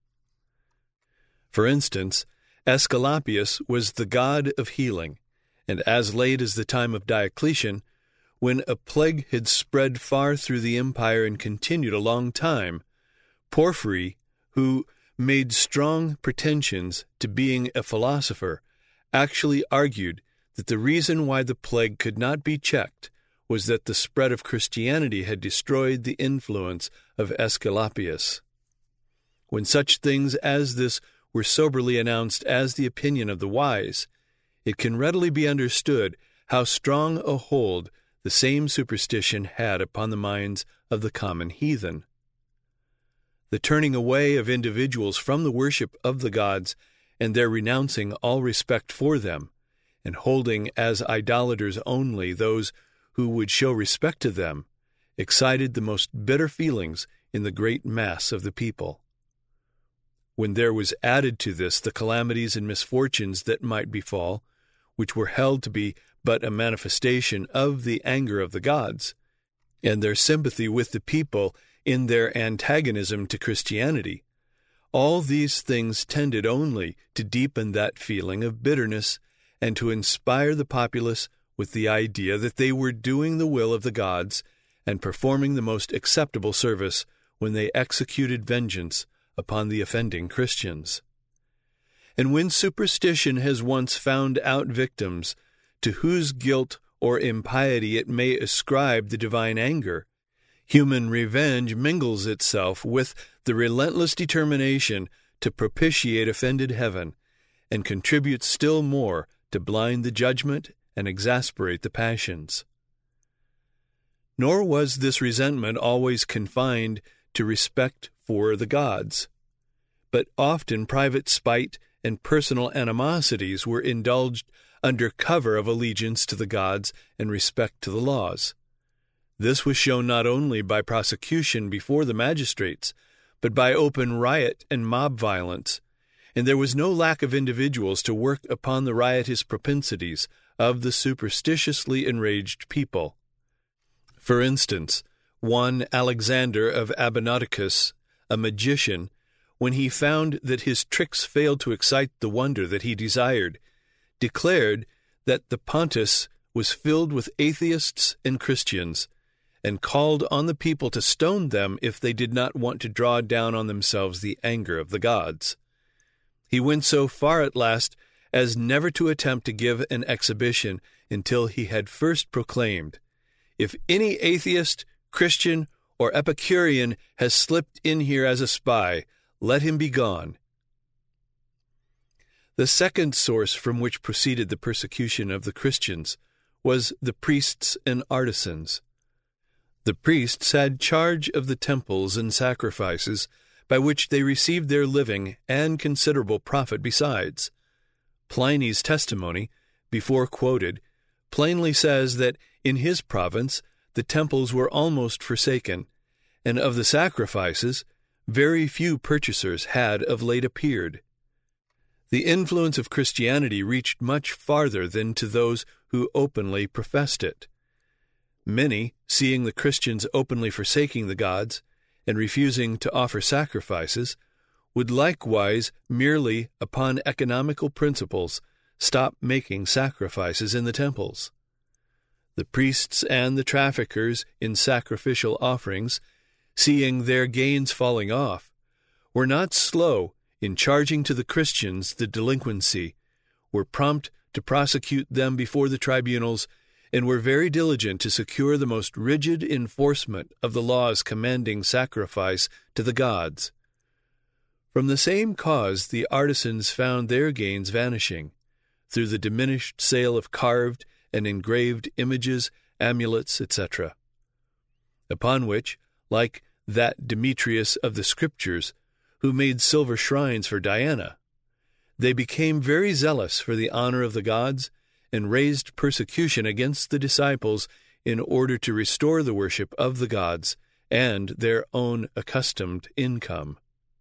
For instance, Aesculapius was the god of healing, and as late as the time of Diocletian, when a plague had spread far through the empire and continued a long time, Porphyry, who made strong pretensions to being a philosopher, actually argued that the reason why the plague could not be checked was that the spread of Christianity had destroyed the influence of Aesculapius. When such things as this were soberly announced as the opinion of the wise, it can readily be understood how strong a hold the same superstition had upon the minds of the common heathen. The turning away of individuals from the worship of the gods and their renouncing all respect for them, and holding as idolaters only those who would show respect to them, excited the most bitter feelings in the great mass of the people. When there was added to this the calamities and misfortunes that might befall, which were held to be but a manifestation of the anger of the gods, and their sympathy with the people in their antagonism to Christianity, all these things tended only to deepen that feeling of bitterness and to inspire the populace with the idea that they were doing the will of the gods and performing the most acceptable service when they executed vengeance upon the offending Christians. And when superstition has once found out victims to whose guilt or impiety it may ascribe the divine anger, human revenge mingles itself with the relentless determination to propitiate offended heaven, and contributes still more to blind the judgment and exasperate the passions. Nor was this resentment always confined to respect for the gods, but often private spite and personal animosities were indulged under cover of allegiance to the gods and respect to the laws. This was shown not only by prosecution before the magistrates, but by open riot and mob violence, and there was no lack of individuals to work upon the riotous propensities of the superstitiously enraged people. For instance, one Alexander of Abinoticus, a magician, when he found that his tricks failed to excite the wonder that he desired, declared that the Pontus was filled with atheists and Christians, and called on the people to stone them if they did not want to draw down on themselves the anger of the gods. He went so far at last as never to attempt to give an exhibition until he had first proclaimed, "If any atheist, Christian, or Epicurean has slipped in here as a spy, let him be gone." The second source from which proceeded the persecution of the Christians was the priests and artisans. The priests had charge of the temples and sacrifices, by which they received their living and considerable profit besides. Pliny's testimony, before quoted, plainly says that in his province the temples were almost forsaken, and of the sacrifices very few purchasers had of late appeared. The influence of Christianity reached much farther than to those who openly professed it. Many, seeing the Christians openly forsaking the gods and refusing to offer sacrifices, would likewise, merely upon economical principles, stop making sacrifices in the temples. The priests and the traffickers in sacrificial offerings, seeing their gains falling off, were not slow in charging to the Christians the delinquency, were prompt to prosecute them before the tribunals, and were very diligent to secure the most rigid enforcement of the laws commanding sacrifice to the gods. From the same cause the artisans found their gains vanishing, through the diminished sale of carved and engraved images, amulets, et cetera. Upon which, like that Demetrius of the Scriptures, who made silver shrines for Diana, they became very zealous for the honor of the gods, and raised persecution against the disciples in order to restore the worship of the gods and their own accustomed income.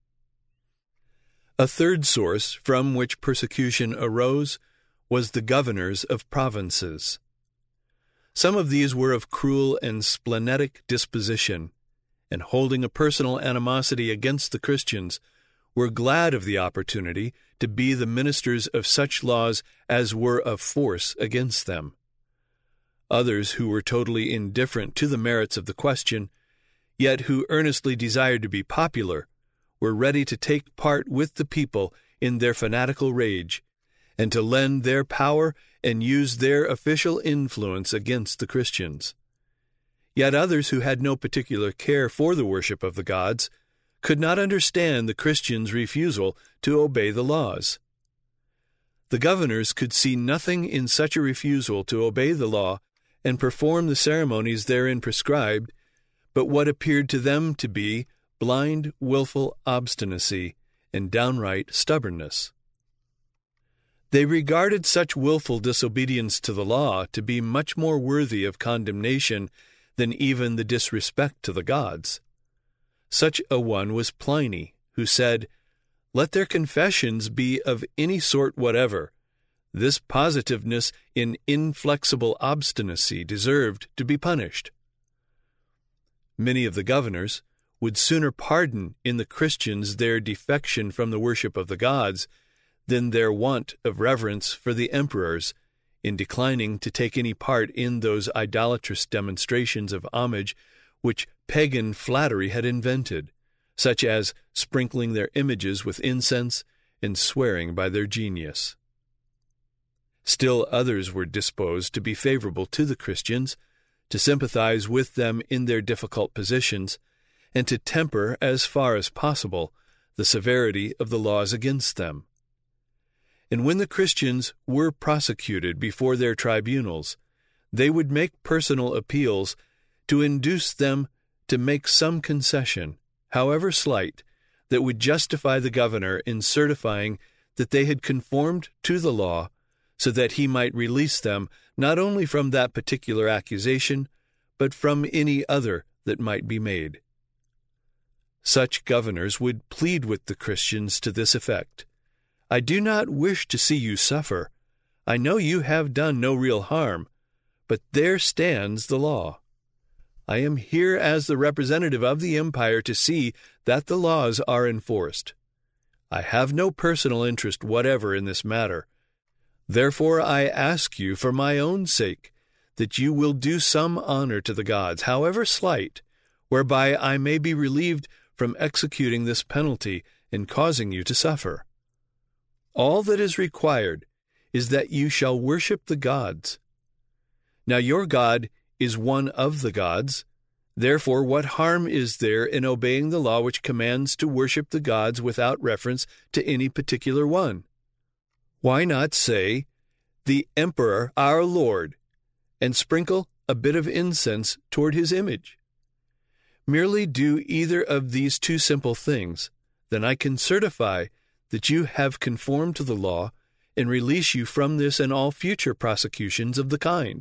A third source from which persecution arose was the governors of provinces. Some of these were of cruel and splenetic disposition, and holding a personal animosity against the Christians, were glad of the opportunity to be the ministers of such laws as were of force against them. Others who were totally indifferent to the merits of the question, yet who earnestly desired to be popular, were ready to take part with the people in their fanatical rage, and to lend their power and use their official influence against the Christians. Yet others who had no particular care for the worship of the gods could not understand the Christians' refusal to obey the laws. The governors could see nothing in such a refusal to obey the law and perform the ceremonies therein prescribed, but what appeared to them to be blind, willful obstinacy and downright stubbornness. They regarded such willful disobedience to the law to be much more worthy of condemnation than even the disrespect to the gods. Such a one was Pliny, who said, "Let their confessions be of any sort whatever. This positiveness in inflexible obstinacy deserved to be punished." Many of the governors would sooner pardon in the Christians their defection from the worship of the gods than their want of reverence for the emperors in declining to take any part in those idolatrous demonstrations of homage which pagan flattery had invented, such as sprinkling their images with incense and swearing by their genius. Still others were disposed to be favorable to the Christians, to sympathize with them in their difficult positions, and to temper, as far as possible, the severity of the laws against them. And when the Christians were prosecuted before their tribunals, they would make personal appeals to induce them to make some concession, however slight, that would justify the governor in certifying that they had conformed to the law so that he might release them not only from that particular accusation, but from any other that might be made. Such governors would plead with the Christians to this effect: I do not wish to see you suffer. I know you have done no real harm, but there stands the law. I am here as the representative of the empire to see that the laws are enforced. I have no personal interest whatever in this matter. Therefore I ask you for my own sake that you will do some honor to the gods, however slight, whereby I may be relieved from executing this penalty and causing you to suffer. All that is required is that you shall worship the gods. Now your God is one of the gods. Therefore, what harm is there in obeying the law which commands to worship the gods without reference to any particular one? Why not say, the emperor, our Lord, and sprinkle a bit of incense toward his image? Merely do either of these two simple things, then I can certify that you have conformed to the law and release you from this and all future prosecutions of the kind.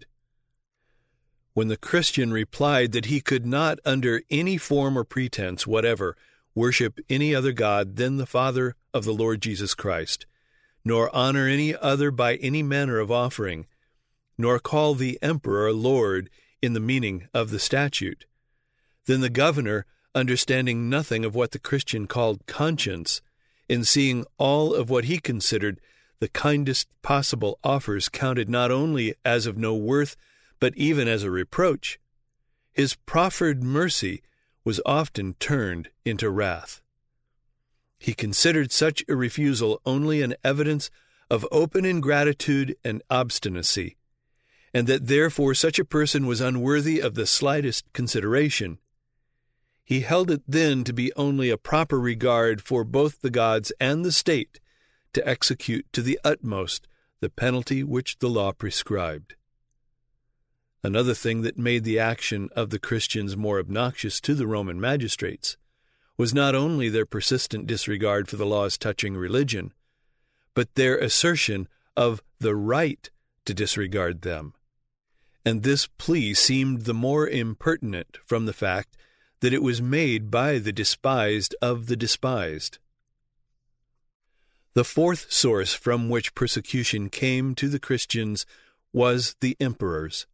When the Christian replied that he could not, under any form or pretense whatever, worship any other God than the Father of the Lord Jesus Christ, nor honor any other by any manner of offering, nor call the emperor Lord in the meaning of the statute, then the governor, understanding nothing of what the Christian called conscience, and seeing all of what he considered the kindest possible offers counted not only as of no worth, but even as a reproach, his proffered mercy was often turned into wrath. He considered such a refusal only an evidence of open ingratitude and obstinacy, and that therefore such a person was unworthy of the slightest consideration. He held it then to be only a proper regard for both the gods and the state to execute to the utmost the penalty which the law prescribed. Another thing that made the action of the Christians more obnoxious to the Roman magistrates was not only their persistent disregard for the laws touching religion, but their assertion of the right to disregard them. And this plea seemed the more impertinent from the fact that it was made by the despised of the despised. The fourth source from which persecution came to the Christians was the emperors.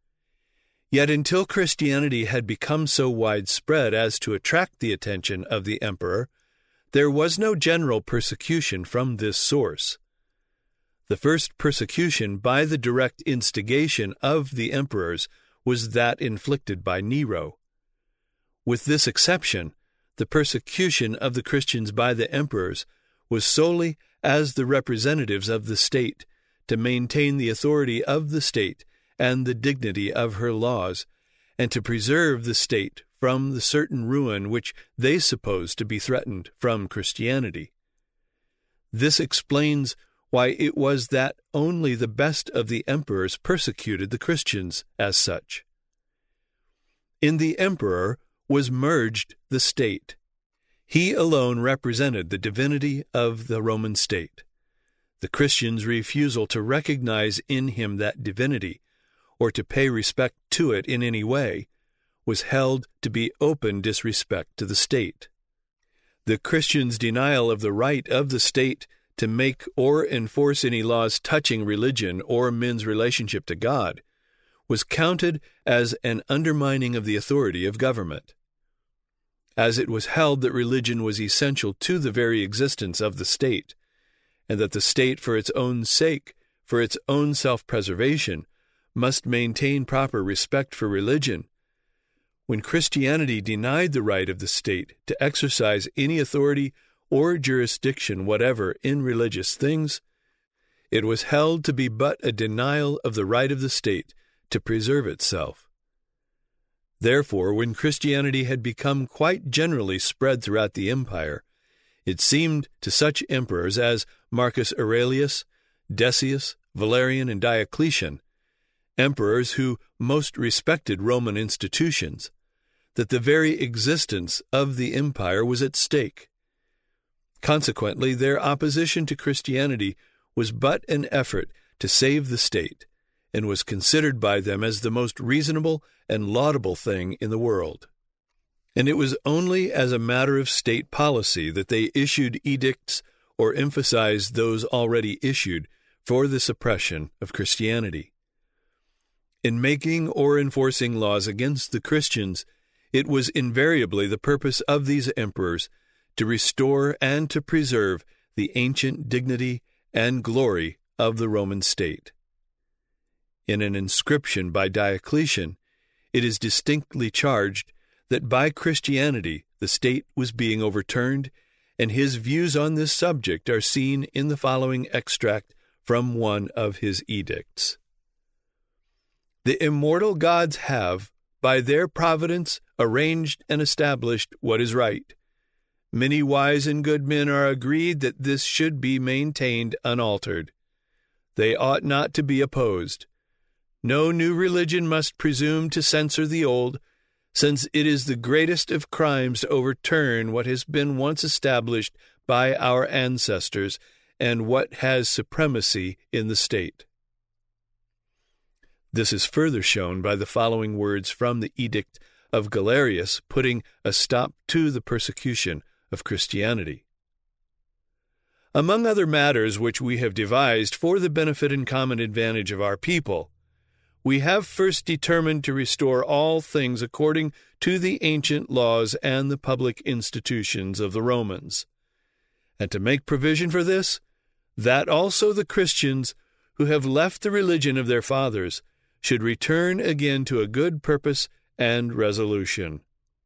Yet until Christianity had become so widespread as to attract the attention of the emperor, there was no general persecution from this source. The first persecution by the direct instigation of the emperors was that inflicted by Nero. With this exception, the persecution of the Christians by the emperors was solely as the representatives of the state to maintain the authority of the state and the dignity of her laws, and to preserve the state from the certain ruin which they supposed to be threatened from Christianity. This explains why it was that only the best of the emperors persecuted the Christians as such. In the emperor was merged the state. He alone represented the divinity of the Roman state. The Christians' refusal to recognize in him that divinity, or to pay respect to it in any way, was held to be open disrespect to the state. The Christians' denial of the right of the state to make or enforce any laws touching religion or men's relationship to God was counted as an undermining of the authority of government. As it was held that religion was essential to the very existence of the state, and that the state for its own sake, for its own self-preservation, must maintain proper respect for religion, when Christianity denied the right of the state to exercise any authority or jurisdiction whatever in religious things, it was held to be but a denial of the right of the state to preserve itself. Therefore, when Christianity had become quite generally spread throughout the empire, it seemed to such emperors as Marcus Aurelius, Decius, Valerian, and Diocletian, emperors who most respected Roman institutions, that the very existence of the empire was at stake. Consequently, their opposition to Christianity was but an effort to save the state, and was considered by them as the most reasonable and laudable thing in the world. And it was only as a matter of state policy that they issued edicts or emphasized those already issued for the suppression of Christianity. In making or enforcing laws against the Christians, it was invariably the purpose of these emperors to restore and to preserve the ancient dignity and glory of the Roman state. In an inscription by Diocletian, it is distinctly charged that by Christianity the state was being overturned, and his views on this subject are seen in the following extract from one of his edicts. The immortal gods have, by their providence, arranged and established what is right. Many wise and good men are agreed that this should be maintained unaltered. They ought not to be opposed. No new religion must presume to censor the old, since it is the greatest of crimes to overturn what has been once established by our ancestors and what has supremacy in the state. This is further shown by the following words from the Edict of Galerius, putting a stop to the persecution of Christianity. Among other matters which we have devised for the benefit and common advantage of our people, we have first determined to restore all things according to the ancient laws and the public institutions of the Romans, and to make provision for this, that also the Christians who have left the religion of their fathers should return again to a good purpose and resolution.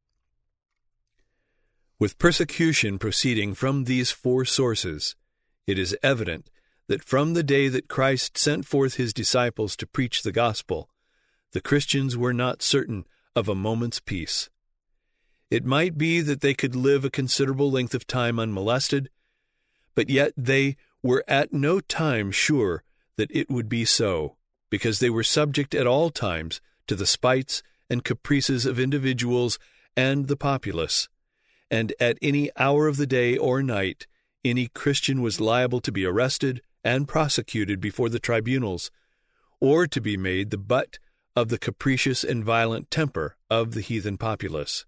With persecution proceeding from these four sources, it is evident that from the day that Christ sent forth his disciples to preach the gospel, the Christians were not certain of a moment's peace. It might be that they could live a considerable length of time unmolested, but yet they were at no time sure that it would be so, because they were subject at all times to the spites and caprices of individuals and the populace, and at any hour of the day or night any Christian was liable to be arrested and prosecuted before the tribunals, or to be made the butt of the capricious and violent temper of the heathen populace.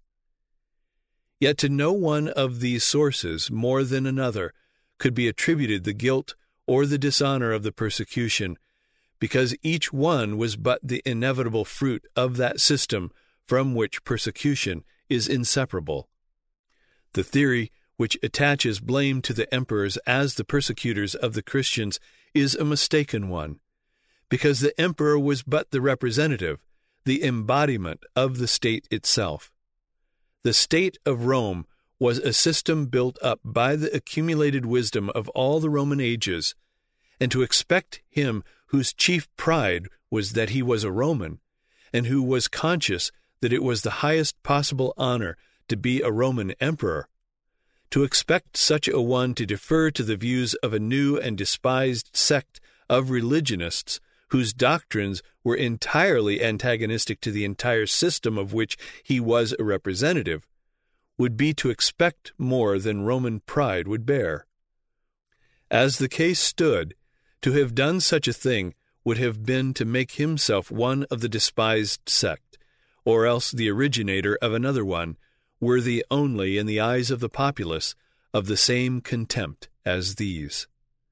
Yet to no one of these sources more than another could be attributed the guilt or the dishonor of the persecution, because each one was but the inevitable fruit of that system from which persecution is inseparable. The theory which attaches blame to the emperors as the persecutors of the Christians is a mistaken one, because the emperor was but the representative, the embodiment of the state itself. The state of Rome was a system built up by the accumulated wisdom of all the Roman ages, and to expect him whose chief pride was that he was a Roman, and who was conscious that it was the highest possible honor to be a Roman emperor, to expect such a one to defer to the views of a new and despised sect of religionists whose doctrines were entirely antagonistic to the entire system of which he was a representative, would be to expect more than Roman pride would bear. As the case stood, to have done such a thing would have been to make himself one of the despised sect, or else the originator of another one, worthy only in the eyes of the populace of the same contempt as these.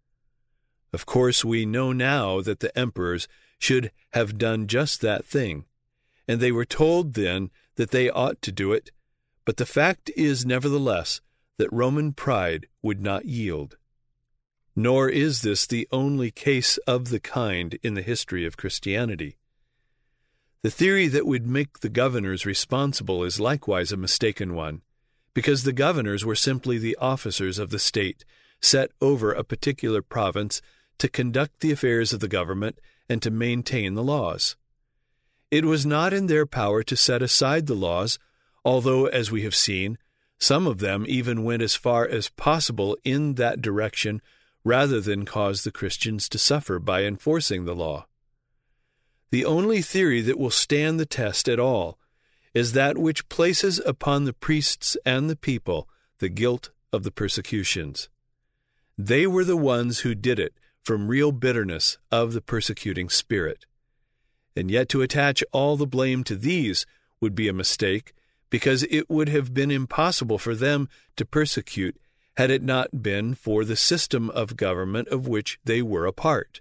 Of course, we know now that the emperors should have done just that thing, and they were told then that they ought to do it, but the fact is nevertheless that Roman pride would not yield. Nor is this the only case of the kind in the history of Christianity. The theory that would make the governors responsible is likewise a mistaken one, because the governors were simply the officers of the state, set over a particular province to conduct the affairs of the government and to maintain the laws. It was not in their power to set aside the laws, although, as we have seen, some of them even went as far as possible in that direction rather than cause the Christians to suffer by enforcing the law. The only theory that will stand the test at all is that which places upon the priests and the people the guilt of the persecutions. They were the ones who did it from real bitterness of the persecuting spirit. And yet to attach all the blame to these would be a mistake, because it would have been impossible for them to persecute had it not been for the system of government of which they were a part.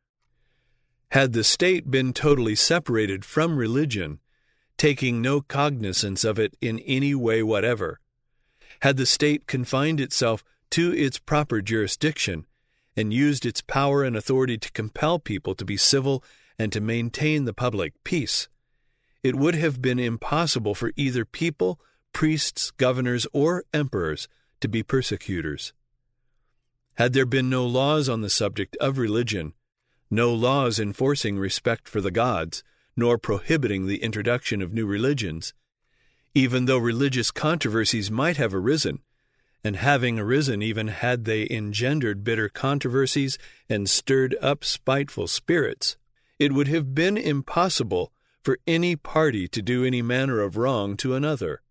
Had the state been totally separated from religion, taking no cognizance of it in any way whatever, had the state confined itself to its proper jurisdiction and used its power and authority to compel people to be civil and to maintain the public peace, it would have been impossible for either people, priests, governors, or emperors to be persecutors. Had there been no laws on the subject of religion, no laws enforcing respect for the gods, nor prohibiting the introduction of new religions, even though religious controversies might have arisen, and having arisen even had they engendered bitter controversies and stirred up spiteful spirits, it would have been impossible for any party to do any manner of wrong to another.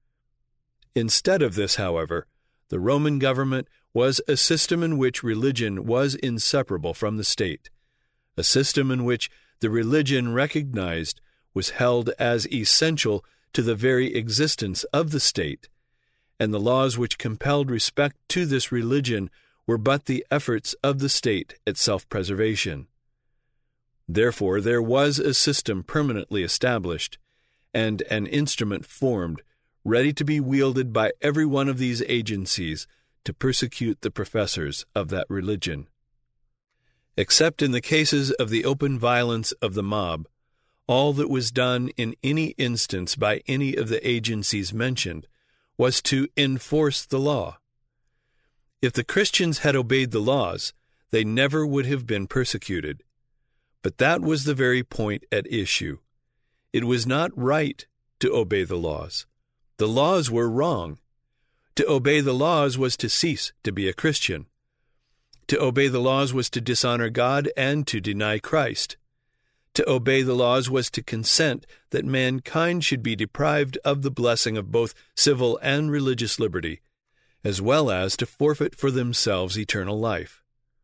Instead of this, however, the Roman government was a system in which religion was inseparable from the state, a system in which the religion recognized was held as essential to the very existence of the state, and the laws which compelled respect to this religion were but the efforts of the state at self-preservation. Therefore, there was a system permanently established, and an instrument formed, ready to be wielded by every one of these agencies to persecute the professors of that religion. Except in the cases of the open violence of the mob, all that was done in any instance by any of the agencies mentioned was to enforce the law. If the Christians had obeyed the laws, they never would have been persecuted. But that was the very point at issue. It was not right to obey the laws. The laws were wrong. To obey the laws was to cease to be a Christian. To obey the laws was to dishonor God and to deny Christ. To obey the laws was to consent that mankind should be deprived of the blessing of both civil and religious liberty, as well as to forfeit for themselves eternal life.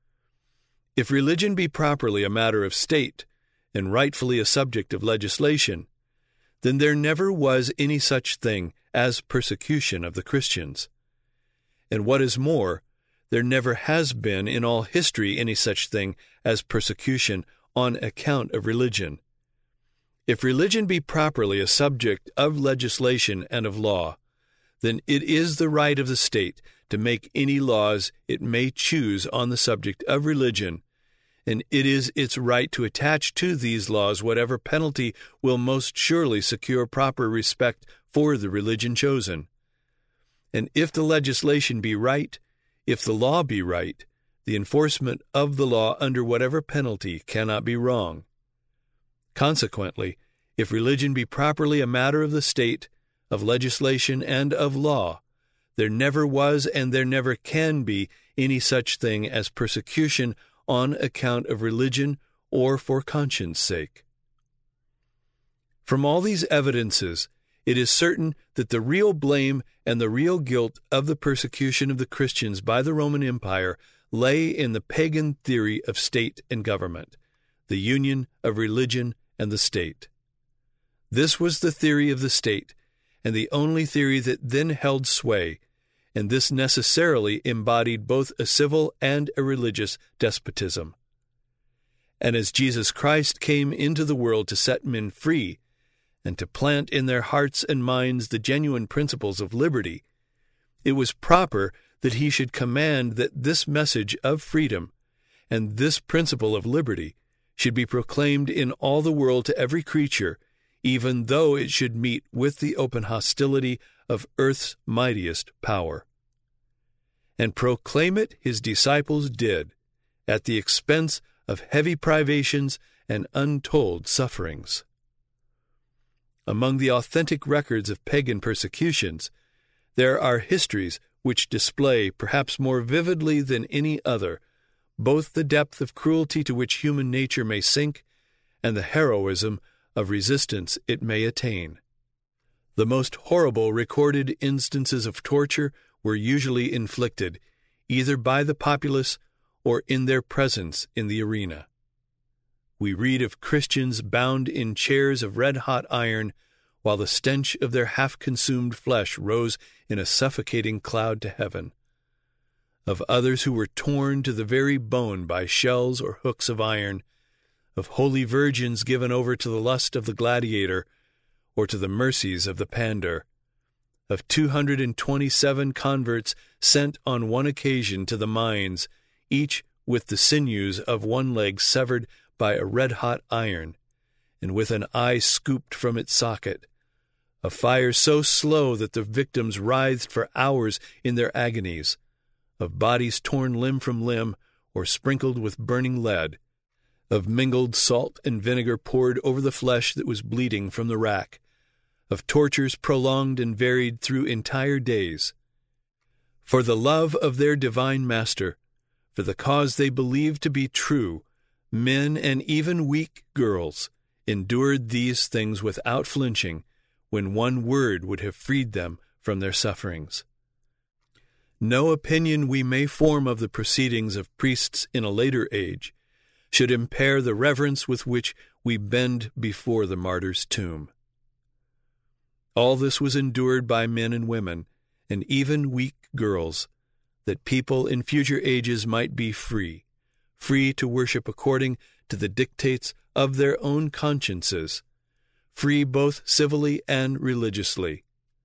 If religion be properly a matter of state, and rightfully a subject of legislation, then there never was any such thing as persecution of the Christians. And what is more, there never has been in all history any such thing as persecution on account of religion. If religion be properly a subject of legislation and of law, then it is the right of the state to make any laws it may choose on the subject of religion, and it is its right to attach to these laws whatever penalty will most surely secure proper respect for the religion chosen. And if the legislation be right, if the law be right, the enforcement of the law under whatever penalty cannot be wrong. Consequently, if religion be properly a matter of the state, of legislation, and of law, there never was and there never can be any such thing as persecution on account of religion or for conscience' sake. From all these evidences, it is certain that the real blame and the real guilt of the persecution of the Christians by the Roman Empire lay in the pagan theory of state and government, the union of religion and the state. This was the theory of the state, and the only theory that then held sway, and this necessarily embodied both a civil and a religious despotism. And as Jesus Christ came into the world to set men free, and to plant in their hearts and minds the genuine principles of liberty, it was proper that he should command that this message of freedom and this principle of liberty should be proclaimed in all the world to every creature, even though it should meet with the open hostility of earth's mightiest power. And proclaim it his disciples did, at the expense of heavy privations and untold sufferings. Among the authentic records of pagan persecutions, there are histories which display, perhaps more vividly than any other, both the depth of cruelty to which human nature may sink and the heroism of resistance it may attain. The most horrible recorded instances of torture were usually inflicted either by the populace or in their presence in the arena. We read of Christians bound in chairs of red-hot iron, while the stench of their half-consumed flesh rose in a suffocating cloud to heaven. Of others who were torn to the very bone by shells or hooks of iron, of holy virgins given over to the lust of the gladiator or to the mercies of the pander, of two hundred twenty-seven converts sent on one occasion to the mines, each with the sinews of one leg severed by a red-hot iron, and with an eye scooped from its socket, a fire so slow that the victims writhed for hours in their agonies, of bodies torn limb from limb or sprinkled with burning lead, of mingled salt and vinegar poured over the flesh that was bleeding from the rack, of tortures prolonged and varied through entire days. For the love of their divine Master, for the cause they believed to be true, men and even weak girls endured these things without flinching, when one word would have freed them from their sufferings. No opinion we may form of the proceedings of priests in a later age should impair the reverence with which we bend before the martyr's tomb. All this was endured by men and women, and even weak girls, that people in future ages might be free, free to worship according to the dictates of their own consciences, free both civilly and religiously.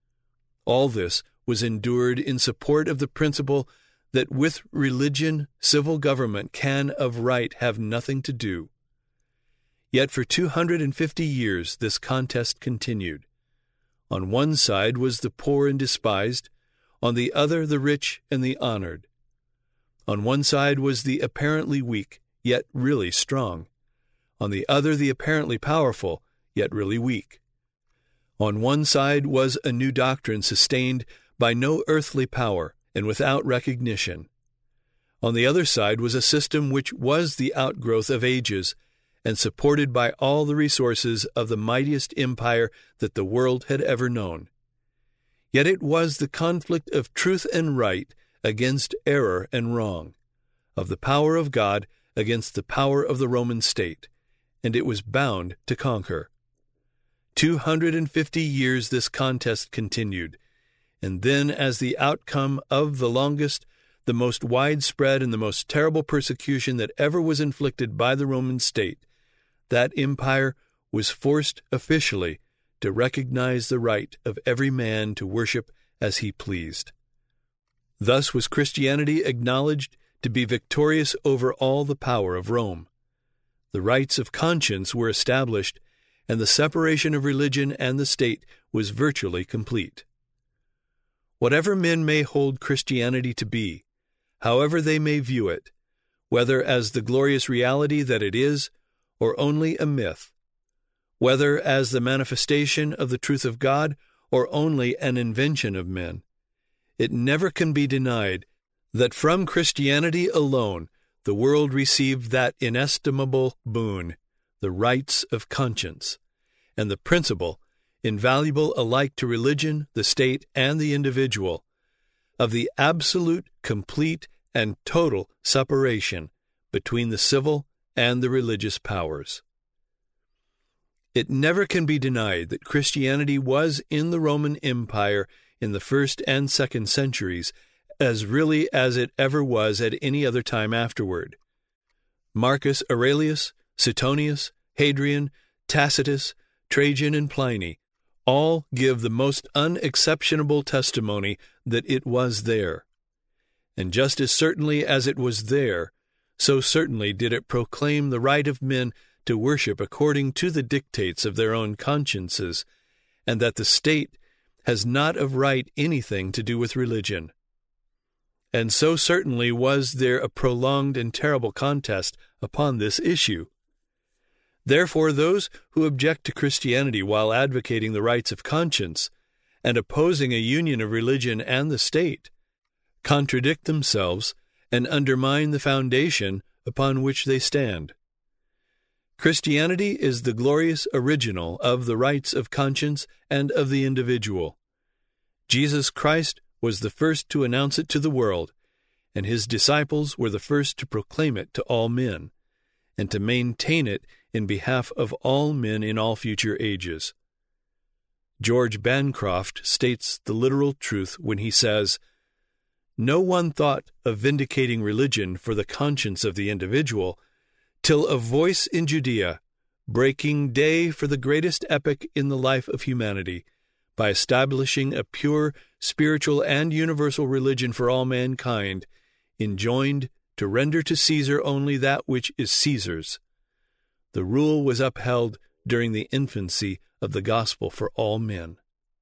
All this was endured in support of the principle that with religion civil government can of right have nothing to do. Yet for two hundred fifty years this contest continued. On one side was the poor and despised, on the other the rich and the honored. On one side was the apparently weak, yet really strong. On the other the apparently powerful, yet really weak. On one side was a new doctrine sustained by no earthly power and without recognition. On the other side was a system which was the outgrowth of ages, and supported by all the resources of the mightiest empire that the world had ever known. Yet it was the conflict of truth and right against error and wrong, of the power of God against the power of the Roman state, and it was bound to conquer. Two hundred and fifty years this contest continued, and then as the outcome of the longest, the most widespread, and the most terrible persecution that ever was inflicted by the Roman state, that empire was forced officially to recognize the right of every man to worship as he pleased. Thus was Christianity acknowledged to be victorious over all the power of Rome. The rights of conscience were established, and the separation of religion and the state was virtually complete. Whatever men may hold Christianity to be, however they may view it, whether as the glorious reality that it is, or only a myth, whether as the manifestation of the truth of God or only an invention of men, it never can be denied that from Christianity alone the world received that inestimable boon, the rights of conscience, and the principle, invaluable alike to religion, the state, and the individual, of the absolute, complete, and total separation between the civil and the religious powers. It never can be denied that Christianity was in the Roman Empire in the first and second centuries as really as it ever was at any other time afterward. Marcus Aurelius, Suetonius, Hadrian, Tacitus, Trajan, and Pliny all give the most unexceptionable testimony that it was there. And just as certainly as it was there, so certainly did it proclaim the right of men to worship according to the dictates of their own consciences, and that the state has not of right anything to do with religion. And so certainly was there a prolonged and terrible contest upon this issue. Therefore, those who object to Christianity while advocating the rights of conscience and opposing a union of religion and the state contradict themselves and undermine the foundation upon which they stand. Christianity is the glorious original of the rights of conscience and of the individual. Jesus Christ was the first to announce it to the world, and his disciples were the first to proclaim it to all men, and to maintain it in behalf of all men in all future ages. George Bancroft states the literal truth when he says, "No one thought of vindicating religion for the conscience of the individual, till a voice in Judea, breaking day for the greatest epoch in the life of humanity, by establishing a pure, spiritual, and universal religion for all mankind, enjoined to render to Caesar only that which is Caesar's. The rule was upheld during the infancy of the gospel for all men."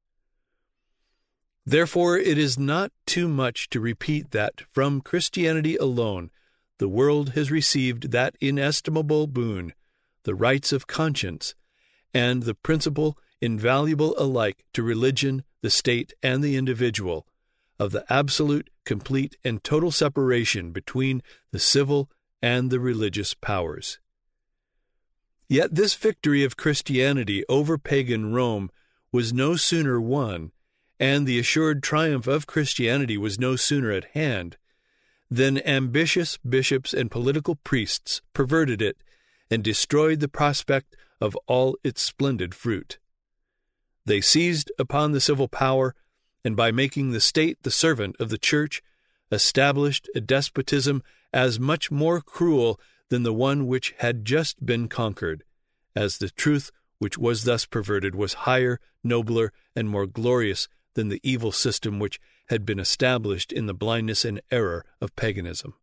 Therefore, it is not too much to repeat that, from Christianity alone, the world has received that inestimable boon, the rights of conscience, and the principle invaluable alike to religion, the state, and the individual, of the absolute, complete, and total separation between the civil and the religious powers. Yet this victory of Christianity over pagan Rome was no sooner won, and the assured triumph of Christianity was no sooner at hand, than ambitious bishops and political priests perverted it and destroyed the prospect of all its splendid fruit. They seized upon the civil power, and by making the state the servant of the church, established a despotism as much more cruel than the one which had just been conquered, as the truth which was thus perverted was higher, nobler, and more glorious than the evil system which had been established in the blindness and error of paganism.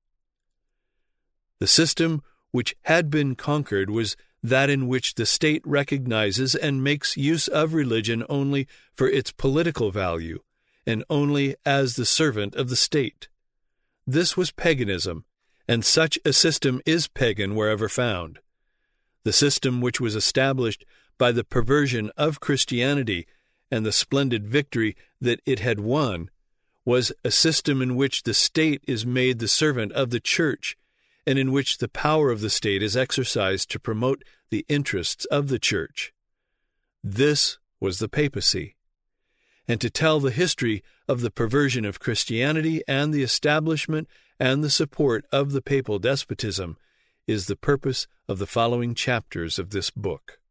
The system which had been conquered was that in which the state recognizes and makes use of religion only for its political value, and only as the servant of the state. This was paganism, and such a system is pagan wherever found. The system which was established by the perversion of Christianity and the splendid victory that it had won was a system in which the state is made the servant of the church, and in which the power of the state is exercised to promote the interests of the church. This was the papacy. And to tell the history of the perversion of Christianity and the establishment and the support of the papal despotism is the purpose of the following chapters of this book.